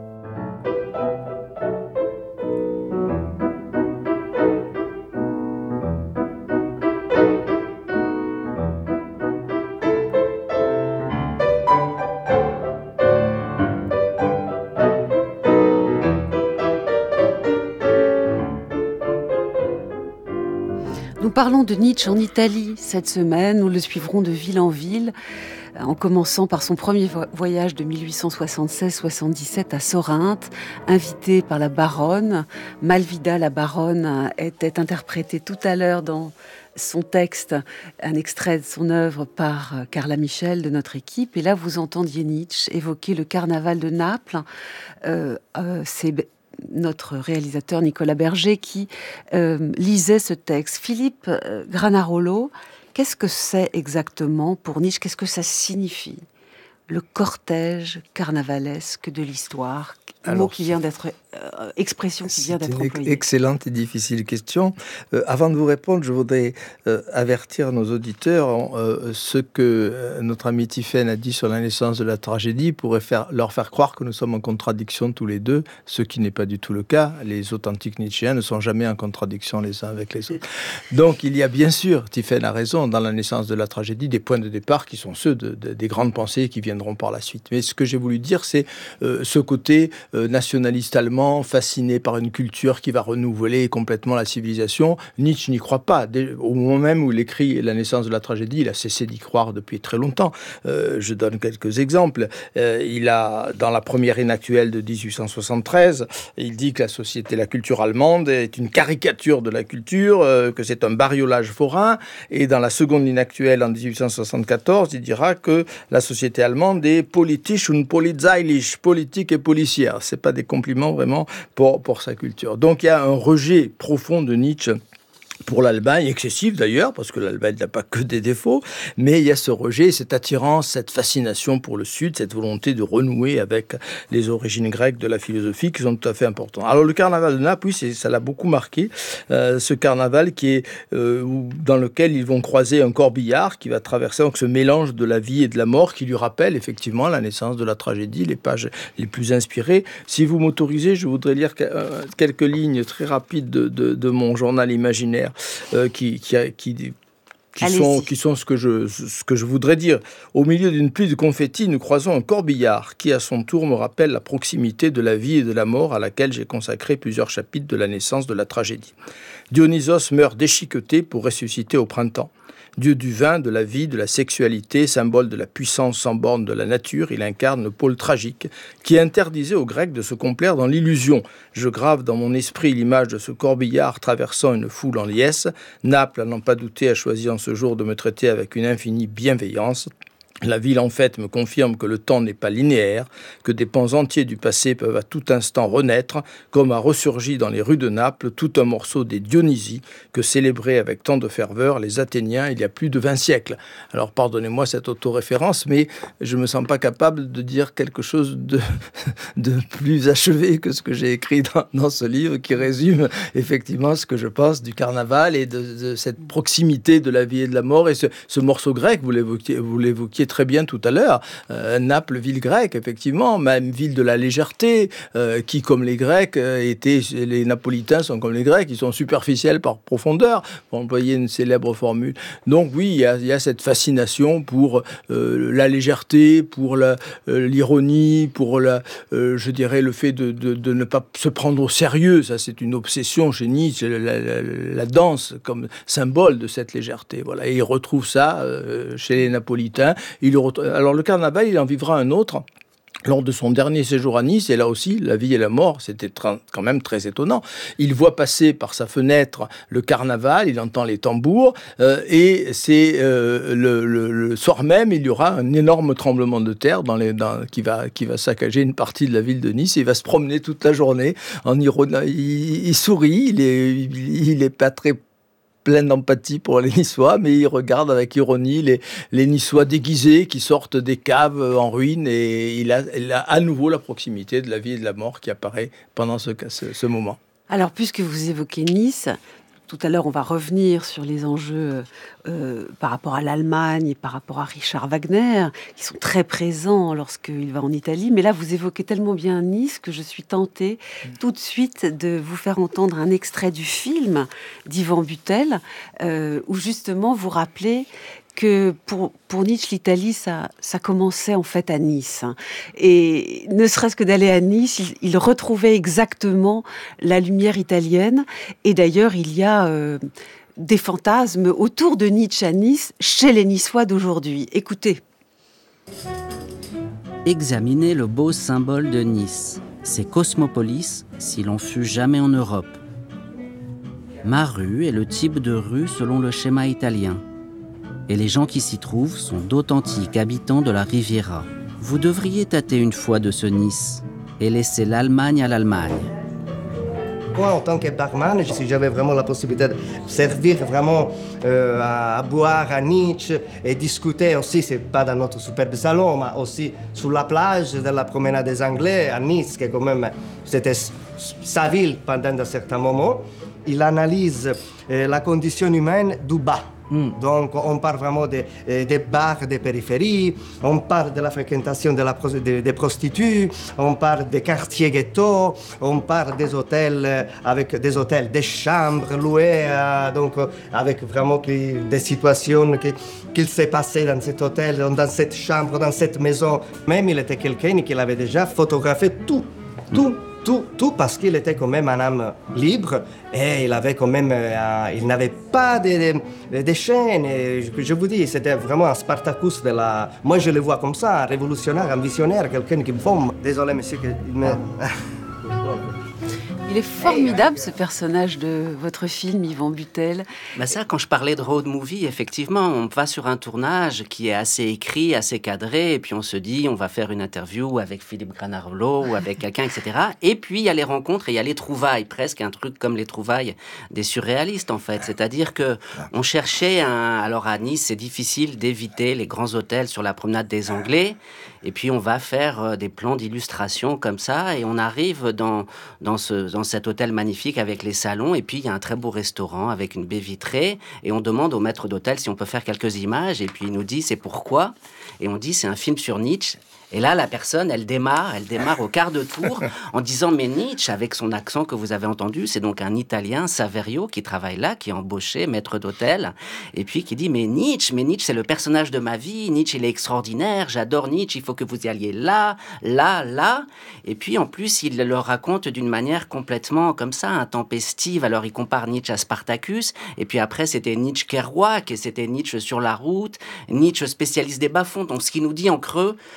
Nous parlons de Nietzsche en Italie cette semaine. Nous le suivrons de ville en ville, en commençant par son premier voyage de mille huit cent soixante-seize soixante-dix-sept à Sorinthe, invité par la baronne. Malvida, la baronne, était interprétée tout à l'heure dans son texte, un extrait de son œuvre par Carla Michel de notre équipe. Et là, vous entendiez Nietzsche évoquer le carnaval de Naples. Euh, euh, c'est notre réalisateur Nicolas Berger qui euh, lisait ce texte. Philippe euh, Granarolo, qu'est-ce que c'est exactement pour Nietzsche? Qu'est-ce que ça signifie? Le cortège carnavalesque de l'histoire, mot qui vient d'être, euh, expression qui vient d'être employée. C'est une excellente et difficile question. Euh, avant de vous répondre, je voudrais euh, avertir nos auditeurs euh, ce que euh, notre ami Tiphaine a dit sur la naissance de la tragédie pourrait faire, leur faire croire que nous sommes en contradiction tous les deux, ce qui n'est pas du tout le cas. Les authentiques Nietzschéens ne sont jamais en contradiction les uns avec les autres. Donc il y a bien sûr, Tiphaine a raison, dans la naissance de la tragédie, des points de départ qui sont ceux de, de, des grandes pensées qui viennent par la suite. Mais ce que j'ai voulu dire, c'est euh, ce côté euh, nationaliste allemand, fasciné par une culture qui va renouveler complètement la civilisation. Nietzsche n'y croit pas. Dès, au moment même où il écrit La naissance de la tragédie, il a cessé d'y croire depuis très longtemps. Euh, je donne quelques exemples. Euh, il a, dans la première inactuelle de dix-huit cent soixante-treize, il dit que la société, la culture allemande est une caricature de la culture, euh, que c'est un bariolage forain. Et dans la seconde inactuelle, en dix-huit cent soixante-quatorze, il dira que la société allemande est politisch und polizeilich, politique et policière. C'est pas des compliments vraiment pour, pour sa culture. Donc il y a un rejet profond de Nietzsche pour l'Allemagne, excessif d'ailleurs, parce que l'Allemagne n'a pas que des défauts, mais il y a ce rejet, cette attirance, cette fascination pour le Sud, cette volonté de renouer avec les origines grecques de la philosophie qui sont tout à fait importantes. Alors le carnaval de Naples, oui, c'est, ça l'a beaucoup marqué, euh, ce carnaval qui est, euh, dans lequel ils vont croiser un corbillard qui va traverser donc, ce mélange de la vie et de la mort qui lui rappelle effectivement la naissance de la tragédie, les pages les plus inspirées. Si vous m'autorisez, je voudrais lire quelques lignes très rapides de, de, de mon journal imaginaire Euh, qui, qui, qui, qui, sont, qui sont ce que, je, ce que je voudrais dire. Au milieu d'une pluie de confettis, nous croisons un corbillard qui, à son tour, me rappelle la proximité de la vie et de la mort à laquelle j'ai consacré plusieurs chapitres de la naissance de la tragédie. Dionysos meurt déchiqueté pour ressusciter au printemps. Dieu du vin, de la vie, de la sexualité, symbole de la puissance sans borne de la nature, il incarne le pôle tragique qui interdisait aux Grecs de se complaire dans l'illusion. Je grave dans mon esprit l'image de ce corbillard traversant une foule en liesse. Naples, à n'en pas douter, a choisi en ce jour de me traiter avec une infinie bienveillance. La ville, en fait, me confirme que le temps n'est pas linéaire, que des pans entiers du passé peuvent à tout instant renaître, comme a ressurgi dans les rues de Naples tout un morceau des Dionysies que célébraient avec tant de ferveur les Athéniens il y a plus de vingt siècles. Alors, pardonnez-moi cette autoréférence, mais je ne me sens pas capable de dire quelque chose de, de plus achevé que ce que j'ai écrit dans, dans ce livre, qui résume effectivement ce que je pense du carnaval et de, de cette proximité de la vie et de la mort. Et ce, ce morceau grec, vous l'évoquiez, vous l'évoquiez très bien tout à l'heure. Euh, Naples, ville grecque, effectivement, même ville de la légèreté, euh, qui, comme les Grecs, euh, étaient, les Napolitains sont comme les Grecs, ils sont superficiels par profondeur, pour employer une célèbre formule. Donc oui, il y a, il y a cette fascination pour euh, la légèreté, pour la, euh, l'ironie, pour la, euh, je dirais, le fait de, de, de ne pas se prendre au sérieux. Ça, c'est une obsession chez Nietzsche, la, la, la danse comme symbole de cette légèreté. Voilà. Et il retrouve ça euh, chez les Napolitains. Il retrouve... Alors le carnaval, il en vivra un autre lors de son dernier séjour à Nice, et là aussi, la vie et la mort, c'était tra- quand même très étonnant. Il voit passer par sa fenêtre le carnaval, il entend les tambours, euh, et c'est euh, le, le, le soir même, il y aura un énorme tremblement de terre dans les, dans, qui, va, qui va saccager une partie de la ville de Nice, et il va se promener toute la journée en ironie. Il, il sourit, il est, il, il est pas très plein d'empathie pour les Niçois, mais il regarde avec ironie les, les Niçois déguisés qui sortent des caves en ruine, et il a, il a à nouveau la proximité de la vie et de la mort qui apparaît pendant ce, ce, ce moment. Alors, puisque vous évoquez Nice, tout à l'heure, on va revenir sur les enjeux euh, par rapport à l'Allemagne et par rapport à Richard Wagner, qui sont très présents lorsqu'il va en Italie. Mais là, vous évoquez tellement bien Nice que je suis tentée mmh. tout de suite de vous faire entendre un extrait du film d'Yvan Butel, euh, où justement vous rappelez que pour, pour Nietzsche, l'Italie, ça, ça commençait en fait à Nice. Et ne serait-ce que d'aller à Nice, il, il retrouvait exactement la lumière italienne. Et d'ailleurs, il y a euh, des fantasmes autour de Nietzsche à Nice, chez les Niçois d'aujourd'hui. Écoutez. Examinez le beau symbole de Nice. C'est Cosmopolis, si l'on fut jamais en Europe. Ma rue est le type de rue selon le schéma italien. Et les gens qui s'y trouvent sont d'authentiques habitants de la Riviera. Vous devriez tâter une fois de ce Nice et laisser l'Allemagne à l'Allemagne. Moi, en tant que barman, si j'avais vraiment la possibilité de servir vraiment euh, à, à boire à Nietzsche et discuter aussi, c'est pas dans notre superbe salon, mais aussi sur la plage de la promenade des Anglais à Nice, qui quand même, c'était sa ville pendant un certain moment. Il analyse euh, la condition humaine du bas. Mm. Donc, on parle vraiment des, des bars des périphéries, on parle de la fréquentation de la, des, des prostituées, on parle des quartiers ghetto, on parle des hôtels avec des hôtels, des chambres louées, euh, donc avec vraiment des situations qui, qu'il s'est passé dans cet hôtel, dans cette chambre, dans cette maison. Même il était quelqu'un qui avait déjà photographié tout, tout. Tout, tout parce qu'il était quand même un âme libre et il avait quand même, euh, il n'avait pas de, de, de chaînes. Et je, je vous dis, c'était vraiment un Spartacus de la. Moi, je le vois comme ça, un révolutionnaire, un visionnaire, quelqu'un qui me forme. Désolé, monsieur, que il me. Il est formidable, ce personnage de votre film, Yvan Butel. Ben ça, quand je parlais de road movie, effectivement, on va sur un tournage qui est assez écrit, assez cadré, et puis on se dit, on va faire une interview avec Philippe Granarolo ou avec quelqu'un, et cetera. Et puis, il y a les rencontres et il y a les trouvailles, presque un truc comme les trouvailles des surréalistes, en fait. C'est-à-dire que on cherchait un... Alors, à Nice, c'est difficile d'éviter les grands hôtels sur la promenade des Anglais, et puis on va faire des plans d'illustration comme ça, et on arrive dans, dans ce... dans cet hôtel magnifique avec les salons, et puis il y a un très beau restaurant avec une baie vitrée, et on demande au maître d'hôtel si on peut faire quelques images, et puis il nous dit c'est pourquoi, et on dit c'est un film sur Nietzsche. Et là, la personne, elle démarre, elle démarre au quart de tour en disant « Mais Nietzsche, avec son accent que vous avez entendu, c'est donc un Italien, Saverio, qui travaille là, qui est embauché, maître d'hôtel, et puis qui dit « Mais Nietzsche, mais Nietzsche, c'est le personnage de ma vie, Nietzsche, il est extraordinaire, j'adore Nietzsche, il faut que vous y alliez là, là, là. » Et puis, en plus, il le raconte d'une manière complètement comme ça, intempestive. Alors, il compare Nietzsche à Spartacus, et puis après, c'était Nietzsche Kerouac, et c'était Nietzsche sur la route, Nietzsche spécialiste des bas-fonds. Donc, ce qu'il nous dit en creux, c'est en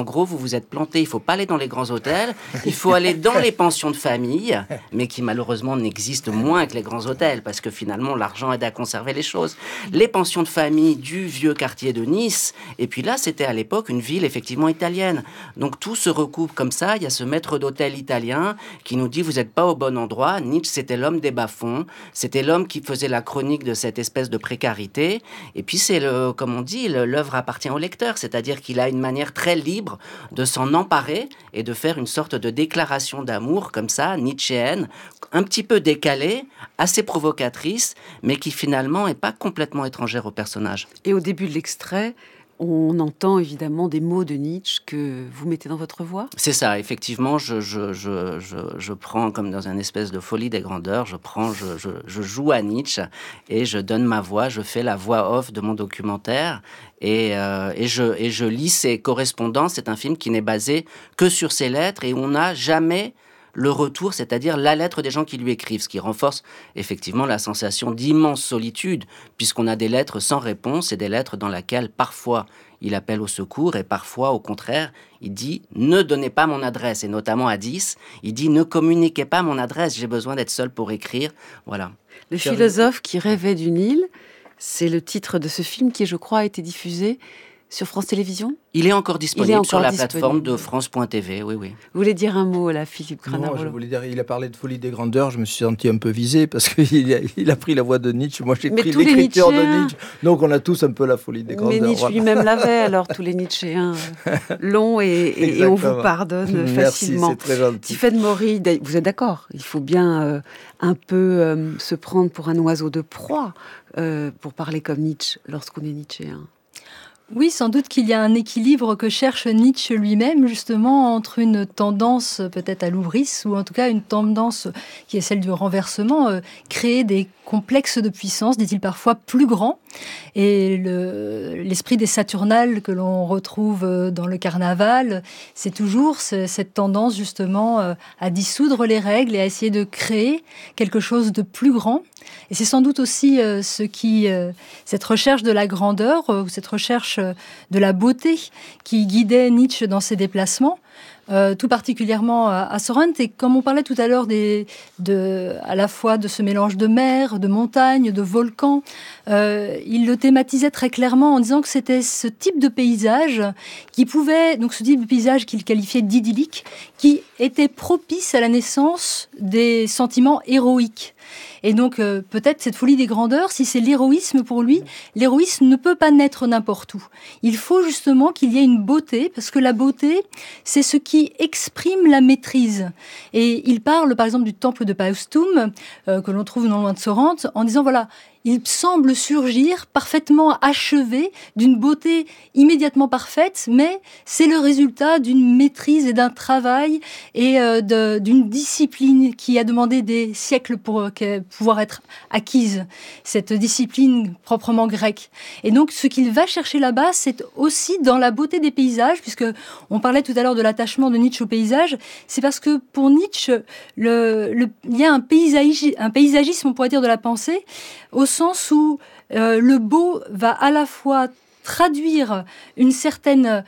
gros, vous vous êtes planté. Il ne faut pas aller dans les grands hôtels. Il faut aller dans les pensions de famille, mais qui malheureusement n'existent moins que les grands hôtels, parce que finalement, l'argent aide à conserver les choses. Les pensions de famille du vieux quartier de Nice. Et puis là, c'était à l'époque une ville effectivement italienne. Donc tout se recoupe comme ça. Il y a ce maître d'hôtel italien qui nous dit, vous n'êtes pas au bon endroit. Nietzsche, c'était l'homme des bas-fonds. C'était l'homme qui faisait la chronique de cette espèce de précarité. Et puis c'est, le, comme on dit, le, l'œuvre appartient au lecteur. C'est-à-dire qu'il a une manière très libre de s'en emparer et de faire une sorte de déclaration d'amour comme ça, nietzschéenne, un petit peu décalée, assez provocatrice, mais qui finalement n'est pas complètement étrangère au personnage. Et au début de l'extrait, on entend évidemment des mots de Nietzsche que vous mettez dans votre voix. C'est ça, effectivement, je, je, je, je, je prends comme dans une espèce de folie des grandeurs, je prends, je, je, je joue à Nietzsche et je donne ma voix, je fais la voix off de mon documentaire et, euh, et, je, et je lis ses correspondances. C'est un film qui n'est basé que sur ses lettres et on n'a jamais le retour, c'est-à-dire la lettre des gens qui lui écrivent, ce qui renforce effectivement la sensation d'immense solitude, puisqu'on a des lettres sans réponse et des lettres dans lesquelles parfois il appelle au secours et parfois, au contraire, il dit « ne donnez pas mon adresse », et notamment à dix, il dit « ne communiquez pas mon adresse, j'ai besoin d'être seul pour écrire ». Voilà. Le philosophe qui rêvait d'une île, c'est le titre de ce film qui, je crois, a été diffusé sur France Télévisions. Il est encore disponible est encore sur la disponible. plateforme de France point T V, oui, oui. Vous voulez dire un mot, là, Philippe Granarolo? Non, je voulais dire, il a parlé de folie des grandeurs, je me suis senti un peu visé, parce qu'il a, il a pris la voix de Nietzsche, moi j'ai mais pris l'écriture de Nietzsche, donc on a tous un peu la folie des grandeurs. Mais Nietzsche voilà. lui-même l'avait, alors tous les Nietzschéens l'ont, et, et, et on vous pardonne facilement. Merci, c'est très gentil. Tiffaine Maury, vous êtes d'accord? Il faut bien euh, un peu euh, se prendre pour un oiseau de proie, euh, pour parler comme Nietzsche, lorsqu'on est Nietzschéen. Oui, sans doute qu'il y a un équilibre que cherche Nietzsche lui-même, justement, entre une tendance peut-être à l'ouvrisse, ou en tout cas une tendance qui est celle du renversement, euh, créer des complexes de puissance, dit-il parfois plus grands. Et le, l'esprit des Saturnales que l'on retrouve dans le carnaval, c'est toujours ce, cette tendance justement à dissoudre les règles et à essayer de créer quelque chose de plus grand. Et c'est sans doute aussi euh, ce qui, euh, cette recherche de la grandeur, euh, cette recherche de la beauté qui guidait Nietzsche dans ses déplacements. Euh, tout particulièrement à, à Sorrente. Et comme on parlait tout à l'heure des, de, à la fois de ce mélange de mer, de montagne, de volcans, euh, il le thématisait très clairement en disant que c'était ce type de paysage qui pouvait, donc ce type de paysage qu'il qualifiait d'idyllique, qui était propice à la naissance des sentiments héroïques. Et donc, euh, peut-être cette folie des grandeurs, si c'est l'héroïsme pour lui, l'héroïsme ne peut pas naître n'importe où. Il faut justement qu'il y ait une beauté, parce que la beauté, c'est ce qui exprime la maîtrise. Et il parle, par exemple, du temple de Paestum, euh, que l'on trouve non loin de Sorrente, en disant, voilà, il semble surgir parfaitement achevé, d'une beauté immédiatement parfaite, mais c'est le résultat d'une maîtrise et d'un travail et euh, de, d'une discipline qui a demandé des siècles pour euh, pouvoir être acquise, cette discipline proprement grecque. Et donc, ce qu'il va chercher là-bas, c'est aussi dans la beauté des paysages, puisque on parlait tout à l'heure de l'attachement de Nietzsche au paysage, c'est parce que pour Nietzsche, le, le, il y a un, paysagi, un paysagisme, on pourrait dire, de la pensée, au sens où euh, le beau va à la fois traduire une certaine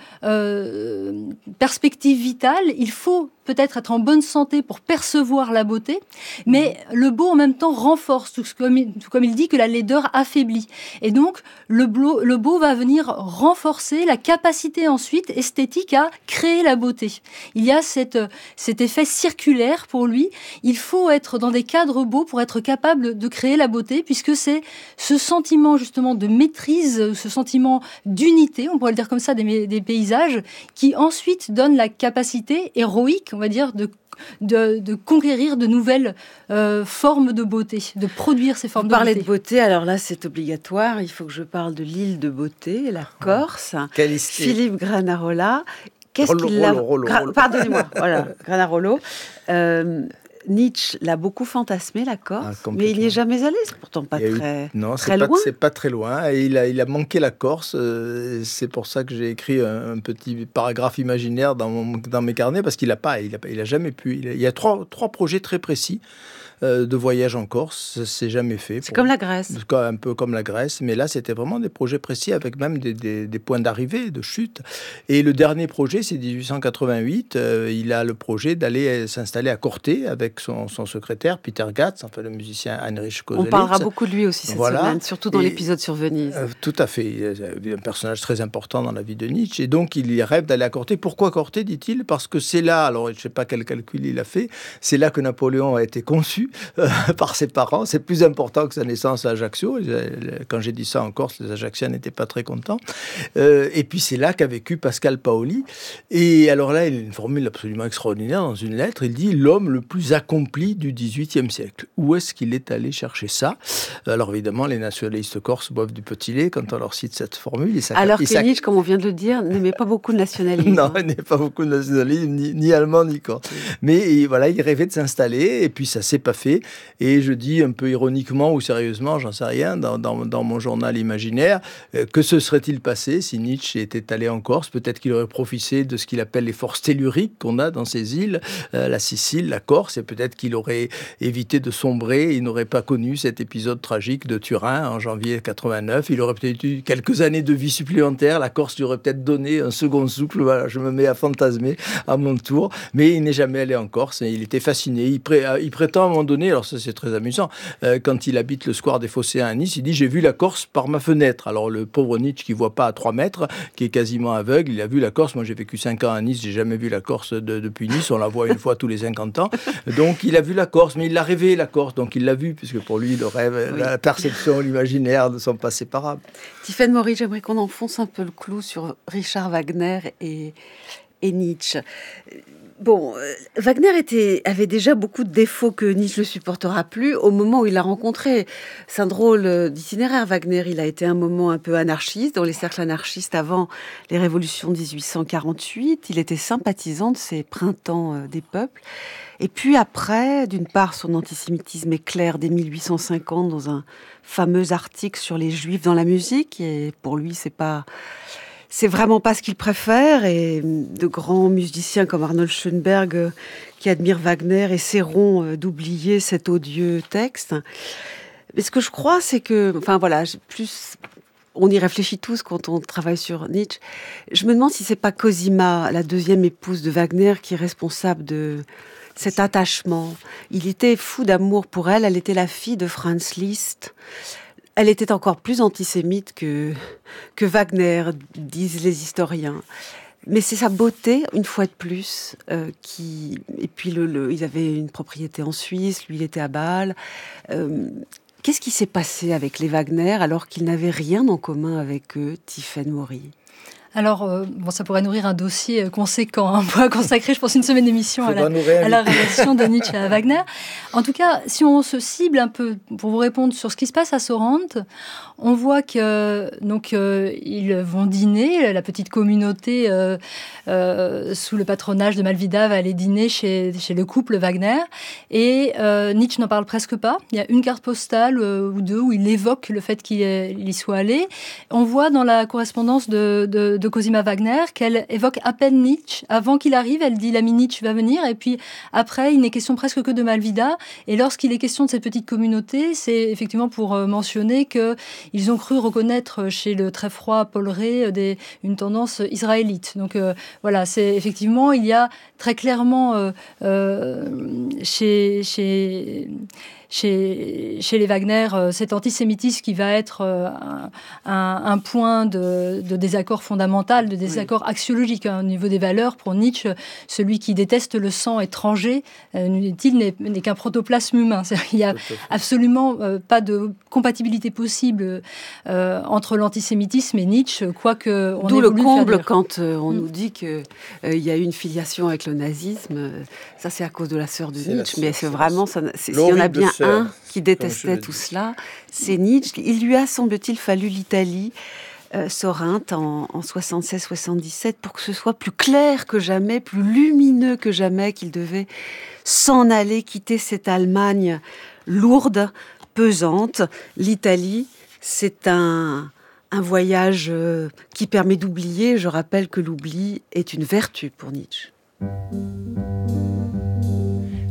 euh, perspective vitale. Il faut peut-être être en bonne santé pour percevoir la beauté, mais le beau en même temps renforce, tout, ce comme, il, tout comme il dit que la laideur affaiblit. Et donc le beau, le beau va venir renforcer la capacité ensuite esthétique à créer la beauté. Il y a cette, cet effet circulaire pour lui. Il faut être dans des cadres beaux pour être capable de créer la beauté, puisque c'est ce sentiment justement de maîtrise, ce sentiment d'unité, on pourrait le dire comme ça, des, des paysages, qui ensuite donne la capacité héroïque, on va dire, de, de, de conquérir de nouvelles euh, formes de beauté, de produire ces formes Vous de beauté. Parler de beauté, alors là, c'est obligatoire. Il faut que je parle de l'île de beauté, la Corse. Quelle Philippe Granarola. Qu'est-ce Rollo, qu'il l'a... rollo, rollo, Gra... rollo. Pardonnez-moi, voilà, Granarolo. Euh, Nietzsche l'a beaucoup fantasmé, la Corse, Ah, mais il n'y est jamais allé. C'est pourtant pas Il y a eu- très, Non, très c'est pas, loin. c'est pas très loin. Et il a, il a manqué la Corse. euh, C'est pour ça que j'ai écrit un, un petit paragraphe imaginaire dans, mon- dans mes carnets, parce qu'il a pas, il a, pas- il a jamais pu. Il, a- il y a trois, trois projets très précis euh, de voyage en Corse. C'est jamais fait. C'est pour... comme la Grèce. Un peu comme la Grèce, mais là, c'était vraiment des projets précis avec même des, des, des points d'arrivée, de chute. Et le dernier projet, c'est dix-huit cent quatre-vingt-huit. Euh, il a le projet d'aller s'installer à Corté avec son, son secrétaire, Peter Gatz, enfin le musicien Heinrich Koselleck. On parlera beaucoup de lui aussi cette voilà. semaine, surtout dans Et, l'épisode sur Venise. Euh, tout à fait. Il est un personnage très important dans la vie de Nietzsche. Et donc, il rêve d'aller à Corté. Pourquoi Corté, dit-il ? Parce que c'est là, alors je ne sais pas quel calcul il a fait, c'est là que Napoléon a été conçu euh, par ses parents. C'est plus important que sa naissance à Ajaccio. Quand j'ai dit ça en Corse, les Ajacciens n'étaient pas très contents. Euh, et puis, c'est là qu'a vécu Pascal Paoli. Et alors là, il a une formule absolument extraordinaire dans une lettre. Il dit « L'homme le plus accompli du dix-huitième siècle ». Où est-ce qu'il est allé chercher ça ? Alors évidemment, les nationalistes corses boivent du petit lait quand on leur cite cette formule. Et ça, alors et que ça... Nietzsche, comme on vient de le dire, n'aimait pas beaucoup de nationalisme. Non, il n'aimait pas beaucoup de nationalisme, ni, ni allemand, ni corse. Mais et, voilà, il rêvait de s'installer, et puis ça s'est pas fait. Et je dis un peu ironiquement ou sérieusement, j'en sais rien, dans, dans, dans mon journal imaginaire, euh, que se serait-il passé si Nietzsche était allé en Corse ? Peut-être qu'il aurait profité de ce qu'il appelle les forces telluriques qu'on a dans ces îles, euh, la Sicile, la Corse, et peut-être qu'il aurait évité de sombrer. Il n'aurait pas connu cet épisode tragique de Turin en janvier quatre-vingt-neuf. Il aurait peut-être eu quelques années de vie supplémentaires. La Corse lui aurait peut-être donné un second souffle. Voilà, je me mets à fantasmer à mon tour. Mais il n'est jamais allé en Corse. Il était fasciné. Il, pré- il prétend à un moment donné, alors ça c'est très amusant, euh, quand il habite le square des Phocéens à Nice, il dit « J'ai vu la Corse par ma fenêtre ». Alors le pauvre Nietzsche qui ne voit pas à trois mètres, qui est quasiment aveugle, il a vu la Corse. Moi j'ai vécu cinq ans à Nice, j'ai jamais vu la Corse de, depuis Nice. On la voit une fois tous les cinquante ans. Donc il a vu la Corse, mais il l'a rêvé la Corse. Donc il l'a vu, puisque pour lui le rêve, oui. La perception, l'imaginaire ne sont pas séparables. Tiffaine Maury, j'aimerais qu'on enfonce un peu le clou sur Richard Wagner et, et Nietzsche. Bon, euh, Wagner était, avait déjà beaucoup de défauts que Nietzsche ne supportera plus au moment où il l'a rencontré. C'est un drôle d'itinéraire, Wagner. Il a été un moment un peu anarchiste, dans les cercles anarchistes avant les révolutions de dix-huit cent quarante-huit. Il était sympathisant de ces printemps euh, des peuples. Et puis après, d'une part, son antisémitisme est clair dès mille huit cent cinquante dans un fameux article sur les Juifs dans la musique. Et pour lui, c'est pas... C'est vraiment pas ce qu'il préfère, et de grands musiciens comme Arnold Schoenberg, euh, qui admirent Wagner, essaieront euh, d'oublier cet odieux texte. Mais ce que je crois, c'est que, enfin voilà, plus on y réfléchit tous quand on travaille sur Nietzsche. Je me demande si c'est pas Cosima, la deuxième épouse de Wagner, qui est responsable de cet attachement. Il était fou d'amour pour elle. Elle était la fille de Franz Liszt. Elle était encore plus antisémite que, que Wagner, disent les historiens. Mais c'est sa beauté, une fois de plus, euh, qui... Et puis, le, le... ils avaient une propriété en Suisse, lui, il était à Bâle. Euh... Qu'est-ce qui s'est passé avec les Wagner alors qu'ils n'avaient rien en commun avec eux, Tiffaine Maury ? Alors, euh, bon, ça pourrait nourrir un dossier conséquent. Hein. On pourrait consacrer, je pense, une semaine d'émission à la, à la relation de Nietzsche à Wagner. En tout cas, si on se cible un peu, pour vous répondre sur ce qui se passe à Sorrente, on voit que donc euh, ils vont dîner, la petite communauté euh, euh, sous le patronage de Malvida va aller dîner chez, chez le couple Wagner, et euh, Nietzsche n'en parle presque pas. Il y a une carte postale euh, ou deux où il évoque le fait qu'il y soit allé. On voit dans la correspondance de, de de Cosima Wagner, qu'elle évoque à peine Nietzsche. Avant qu'il arrive, elle dit l'ami Nietzsche va venir, et puis après, il n'est question presque que de Malvida. Et lorsqu'il est question de cette petite communauté, c'est effectivement pour mentionner qu'ils ont cru reconnaître chez le très froid Paul Rée des, une tendance israélite. Donc euh, voilà, c'est effectivement, il y a très clairement euh, euh, chez... chez Chez, chez les Wagner, euh, cet antisémitisme qui va être euh, un, un, un point de, de désaccord fondamental, de désaccord oui. axiologique hein, au niveau des valeurs. Pour Nietzsche, celui qui déteste le sang étranger, euh, dit-il, n'est, n'est qu'un protoplasme humain. C'est-à-dire qu'il n'y a absolument euh, pas de compatibilité possible euh, entre l'antisémitisme et Nietzsche, quoique on D'où ait le voulu comble faire quand euh, on mm. nous dit qu'il euh, y a eu une filiation avec le nazisme. Ça, c'est à cause de la sœur de c'est Nietzsche. Sœur, Mais c'est vraiment, ça, c'est, s'il y y en a bien un qui Comme détestait tout cela, c'est Nietzsche. Il lui a, semble-t-il, fallu l'Italie, euh, Sorrente, en, en soixante-seize soixante-dix-sept, pour que ce soit plus clair que jamais, plus lumineux que jamais, qu'il devait s'en aller, quitter cette Allemagne lourde, pesante. L'Italie, c'est un, un voyage euh, qui permet d'oublier. Je rappelle que l'oubli est une vertu pour Nietzsche.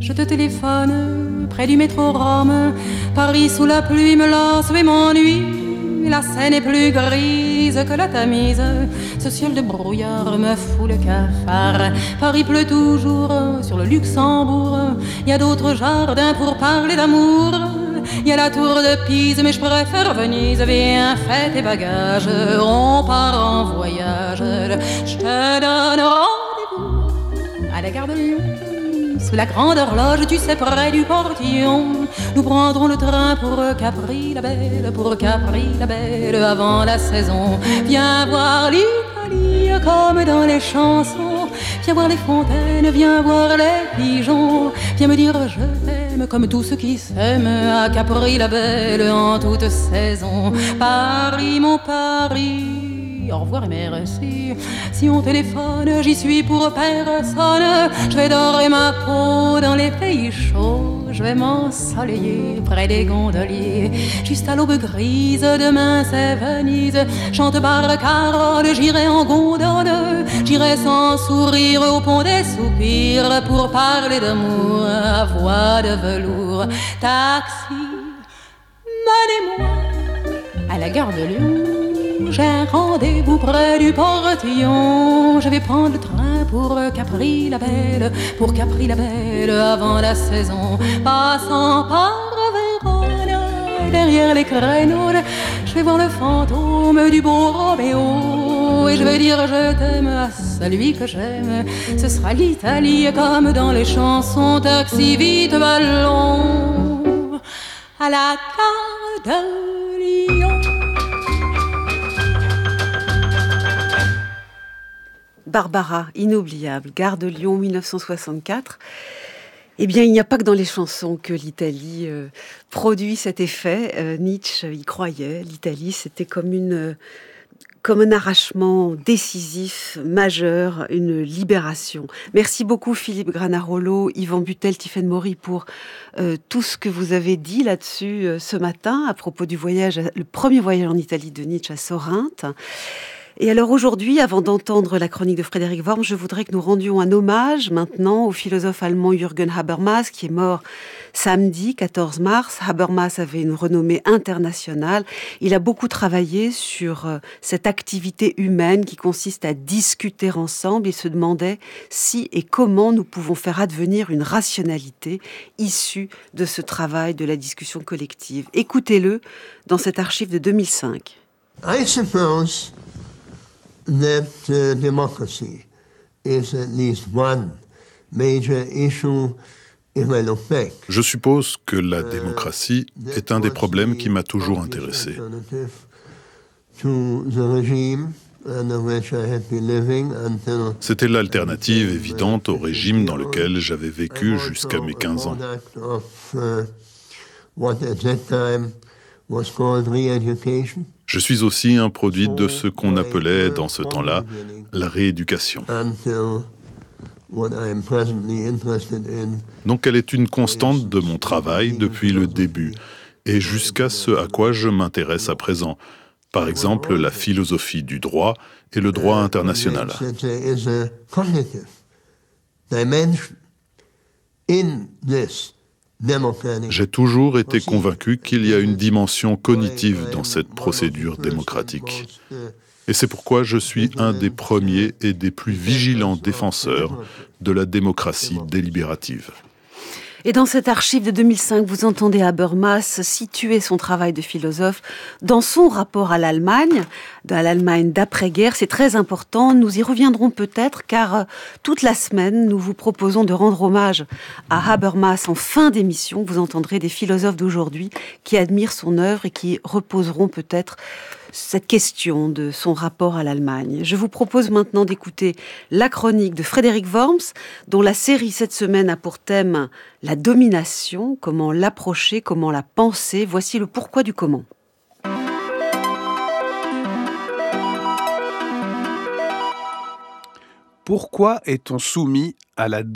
Je te téléphone près du métro Rome. Paris sous la pluie me lasse et m'ennuie. La Seine est plus grise que la Tamise. Ce ciel de brouillard me fout le cafard. Paris pleut toujours sur le Luxembourg. Il y a d'autres jardins pour parler d'amour. Il y a la tour de Pise, mais je préfère Venise. Viens, fais tes bagages, on part en voyage. Je te donne rendez-vous à la gare de Lyon. Sous la grande horloge, tu sais, près du portillon. Nous prendrons le train pour Capri-la-Belle, pour Capri-la-Belle, avant la saison. Viens voir l'Italie comme dans les chansons. Viens voir les fontaines, viens voir les pigeons. Viens me dire je t'aime comme tous ceux qui s'aiment à Capri-la-Belle en toute saison. Paris, mon Paris, au revoir et merci. Si on téléphone, j'y suis pour personne. Je vais dorer ma peau dans les pays chauds. Je vais m'ensoleiller près des gondoliers. Juste à l'aube grise, demain c'est Venise. Chante Barcarolle, j'irai en gondole. J'irai sans sourire au pont des soupirs pour parler d'amour à voix de velours. Taxi, menez-moi à la gare de Lyon. J'ai un rendez-vous près du portillon. Je vais prendre le train pour Capri-la-Belle, pour Capri-la-Belle avant la saison. Passant par Vérone, derrière les créneaux, je vais voir le fantôme du beau Roméo. Et je vais dire je t'aime à celui que j'aime. Ce sera l'Italie comme dans les chansons. Taxi, vite, ballon à la gare de Lyon. Barbara, inoubliable, gare de Lyon dix-neuf cent soixante-quatre. Eh bien, il n'y a pas que dans les chansons que l'Italie euh, produit cet effet. Euh, Nietzsche y croyait. L'Italie, c'était comme une, euh, comme un arrachement décisif, majeur, une libération. Merci beaucoup Philippe Granarolo, Yvan Butel, Tiffaine Maury pour euh, tout ce que vous avez dit là-dessus euh, ce matin à propos du voyage, le premier voyage en Italie de Nietzsche à Sorinthe. Et alors aujourd'hui, avant d'entendre la chronique de Frédéric Worms, je voudrais que nous rendions un hommage maintenant au philosophe allemand Jürgen Habermas, qui est mort samedi quatorze mars. Habermas avait une renommée internationale. Il a beaucoup travaillé sur cette activité humaine qui consiste à discuter ensemble. Il se demandait si et comment nous pouvons faire advenir une rationalité issue de ce travail de la discussion collective. Écoutez-le dans cette archive de deux mille cinq. I suppose that uh, democracy is at least one major issue in my look back. Je suppose que la démocratie est un des problèmes qui m'a toujours intéressé. C'était l'alternative évidente au régime dans lequel j'avais vécu jusqu'à mes quinze ans. Je suis aussi un produit de ce qu'on appelait dans ce temps-là la rééducation. Donc elle est une constante de mon travail depuis le début et jusqu'à ce à quoi je m'intéresse à présent. Par exemple, la philosophie du droit et le droit international. J'ai toujours été convaincu qu'il y a une dimension cognitive dans cette procédure démocratique. Et c'est pourquoi je suis un des premiers et des plus vigilants défenseurs de la démocratie délibérative. Et dans cette archive de deux mille cinq, vous entendez Habermas situer son travail de philosophe dans son rapport à l'Allemagne, à l'Allemagne d'après-guerre. C'est très important. Nous y reviendrons peut-être, car toute la semaine, nous vous proposons de rendre hommage à Habermas en fin d'émission. Vous entendrez des philosophes d'aujourd'hui qui admirent son œuvre et qui reposeront peut-être cette question de son rapport à l'Allemagne. Je vous propose maintenant d'écouter la chronique de Frédéric Worms, dont la série cette semaine a pour thème la domination, comment l'approcher, comment la penser. Voici le pourquoi du comment. Pourquoi est-on soumis à la domination ?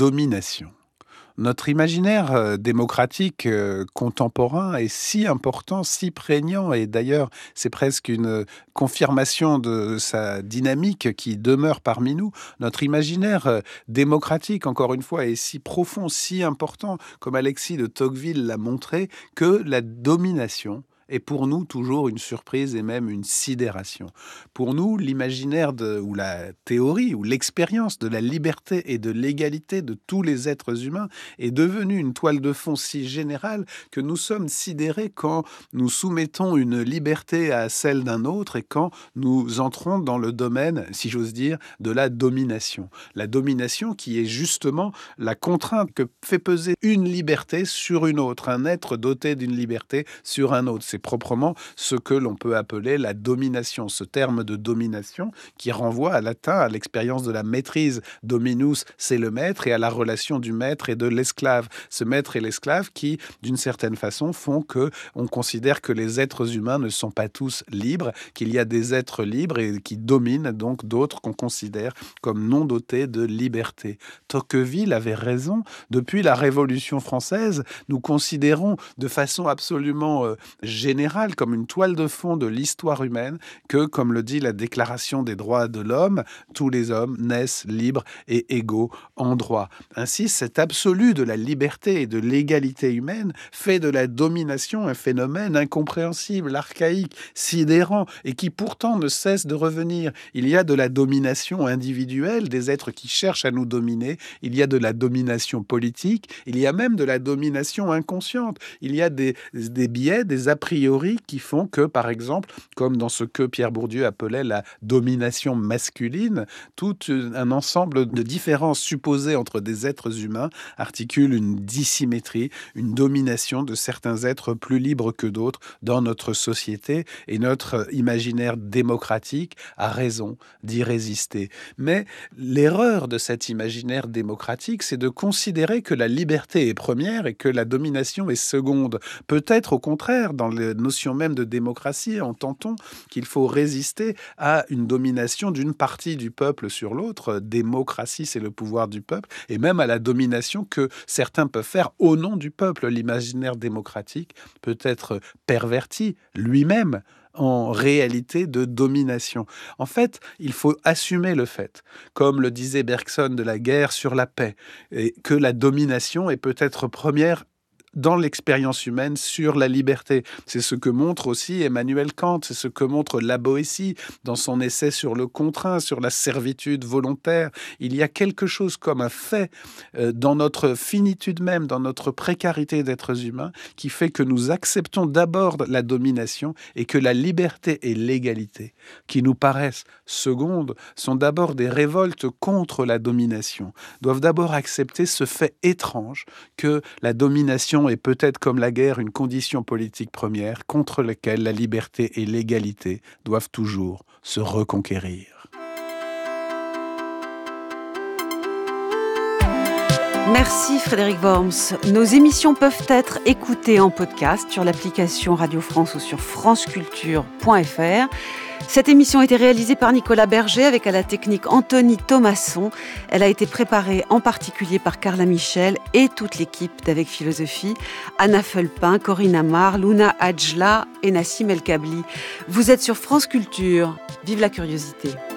Notre imaginaire euh, démocratique euh, contemporain est si important, si prégnant, et d'ailleurs c'est presque une confirmation de sa dynamique qui demeure parmi nous. Notre imaginaire euh, démocratique, encore une fois, est si profond, si important, comme Alexis de Tocqueville l'a montré, que la domination est pour nous toujours une surprise et même une sidération. Pour nous, l'imaginaire de, ou la théorie ou l'expérience de la liberté et de l'égalité de tous les êtres humains est devenue une toile de fond si générale que nous sommes sidérés quand nous soumettons une liberté à celle d'un autre et quand nous entrons dans le domaine, si j'ose dire, de la domination. La domination qui est justement la contrainte que fait peser une liberté sur une autre, un être doté d'une liberté sur un autre. C'est proprement ce que l'on peut appeler la domination, ce terme de domination qui renvoie à latin à l'expérience de la maîtrise. Dominus, c'est le maître, et à la relation du maître et de l'esclave. Ce maître et l'esclave qui, d'une certaine façon, font que on considère que les êtres humains ne sont pas tous libres, qu'il y a des êtres libres et qui dominent donc d'autres qu'on considère comme non dotés de liberté. Tocqueville avait raison. Depuis la Révolution française, nous considérons de façon absolument euh, générale, comme une toile de fond de l'histoire humaine, que, comme le dit la Déclaration des droits de l'homme, tous les hommes naissent libres et égaux en droit. Ainsi, cet absolu de la liberté et de l'égalité humaine fait de la domination un phénomène incompréhensible, archaïque, sidérant, et qui pourtant ne cesse de revenir. Il y a de la domination individuelle, des êtres qui cherchent à nous dominer, il y a de la domination politique, il y a même de la domination inconsciente, il y a des, des biais, des a priori qui font que, par exemple, comme dans ce que Pierre Bourdieu appelait la domination masculine, tout un ensemble de différences supposées entre des êtres humains articule une dissymétrie, une domination de certains êtres plus libres que d'autres dans notre société, et notre imaginaire démocratique a raison d'y résister. Mais l'erreur de cet imaginaire démocratique, c'est de considérer que la liberté est première et que la domination est seconde. Peut-être au contraire, dans les notions même de démocratie, entend-on qu'il faut résister à une domination d'une partie du peuple sur l'autre. Démocratie, c'est le pouvoir du peuple, et même à la domination que certains peuvent faire au nom du peuple. L'imaginaire démocratique peut être perverti lui-même en réalité de domination. En fait, il faut assumer le fait, comme le disait Bergson de la guerre sur la paix, et que la domination est peut-être première dans l'expérience humaine sur la liberté. C'est ce que montre aussi Emmanuel Kant, c'est ce que montre La Boétie dans son essai sur le contraint, sur la servitude volontaire. Il y a quelque chose comme un fait euh, dans notre finitude même, dans notre précarité d'êtres humains, qui fait que nous acceptons d'abord la domination et que la liberté et l'égalité, qui nous paraissent secondes, sont d'abord des révoltes contre la domination, doivent d'abord accepter ce fait étrange que la domination est peut-être comme la guerre une condition politique première contre laquelle la liberté et l'égalité doivent toujours se reconquérir. Merci Frédéric Worms. Nos émissions peuvent être écoutées en podcast sur l'application Radio France ou sur franceculture point f r. Cette émission a été réalisée par Nicolas Berger avec à la technique Anthony Thomasson. Elle a été préparée en particulier par Carla Michel et toute l'équipe d'Avec Philosophie, Anna Fulpin, Corinne Amar, Luna Adjla et Nassim El Kabli. Vous êtes sur France Culture. Vive la curiosité.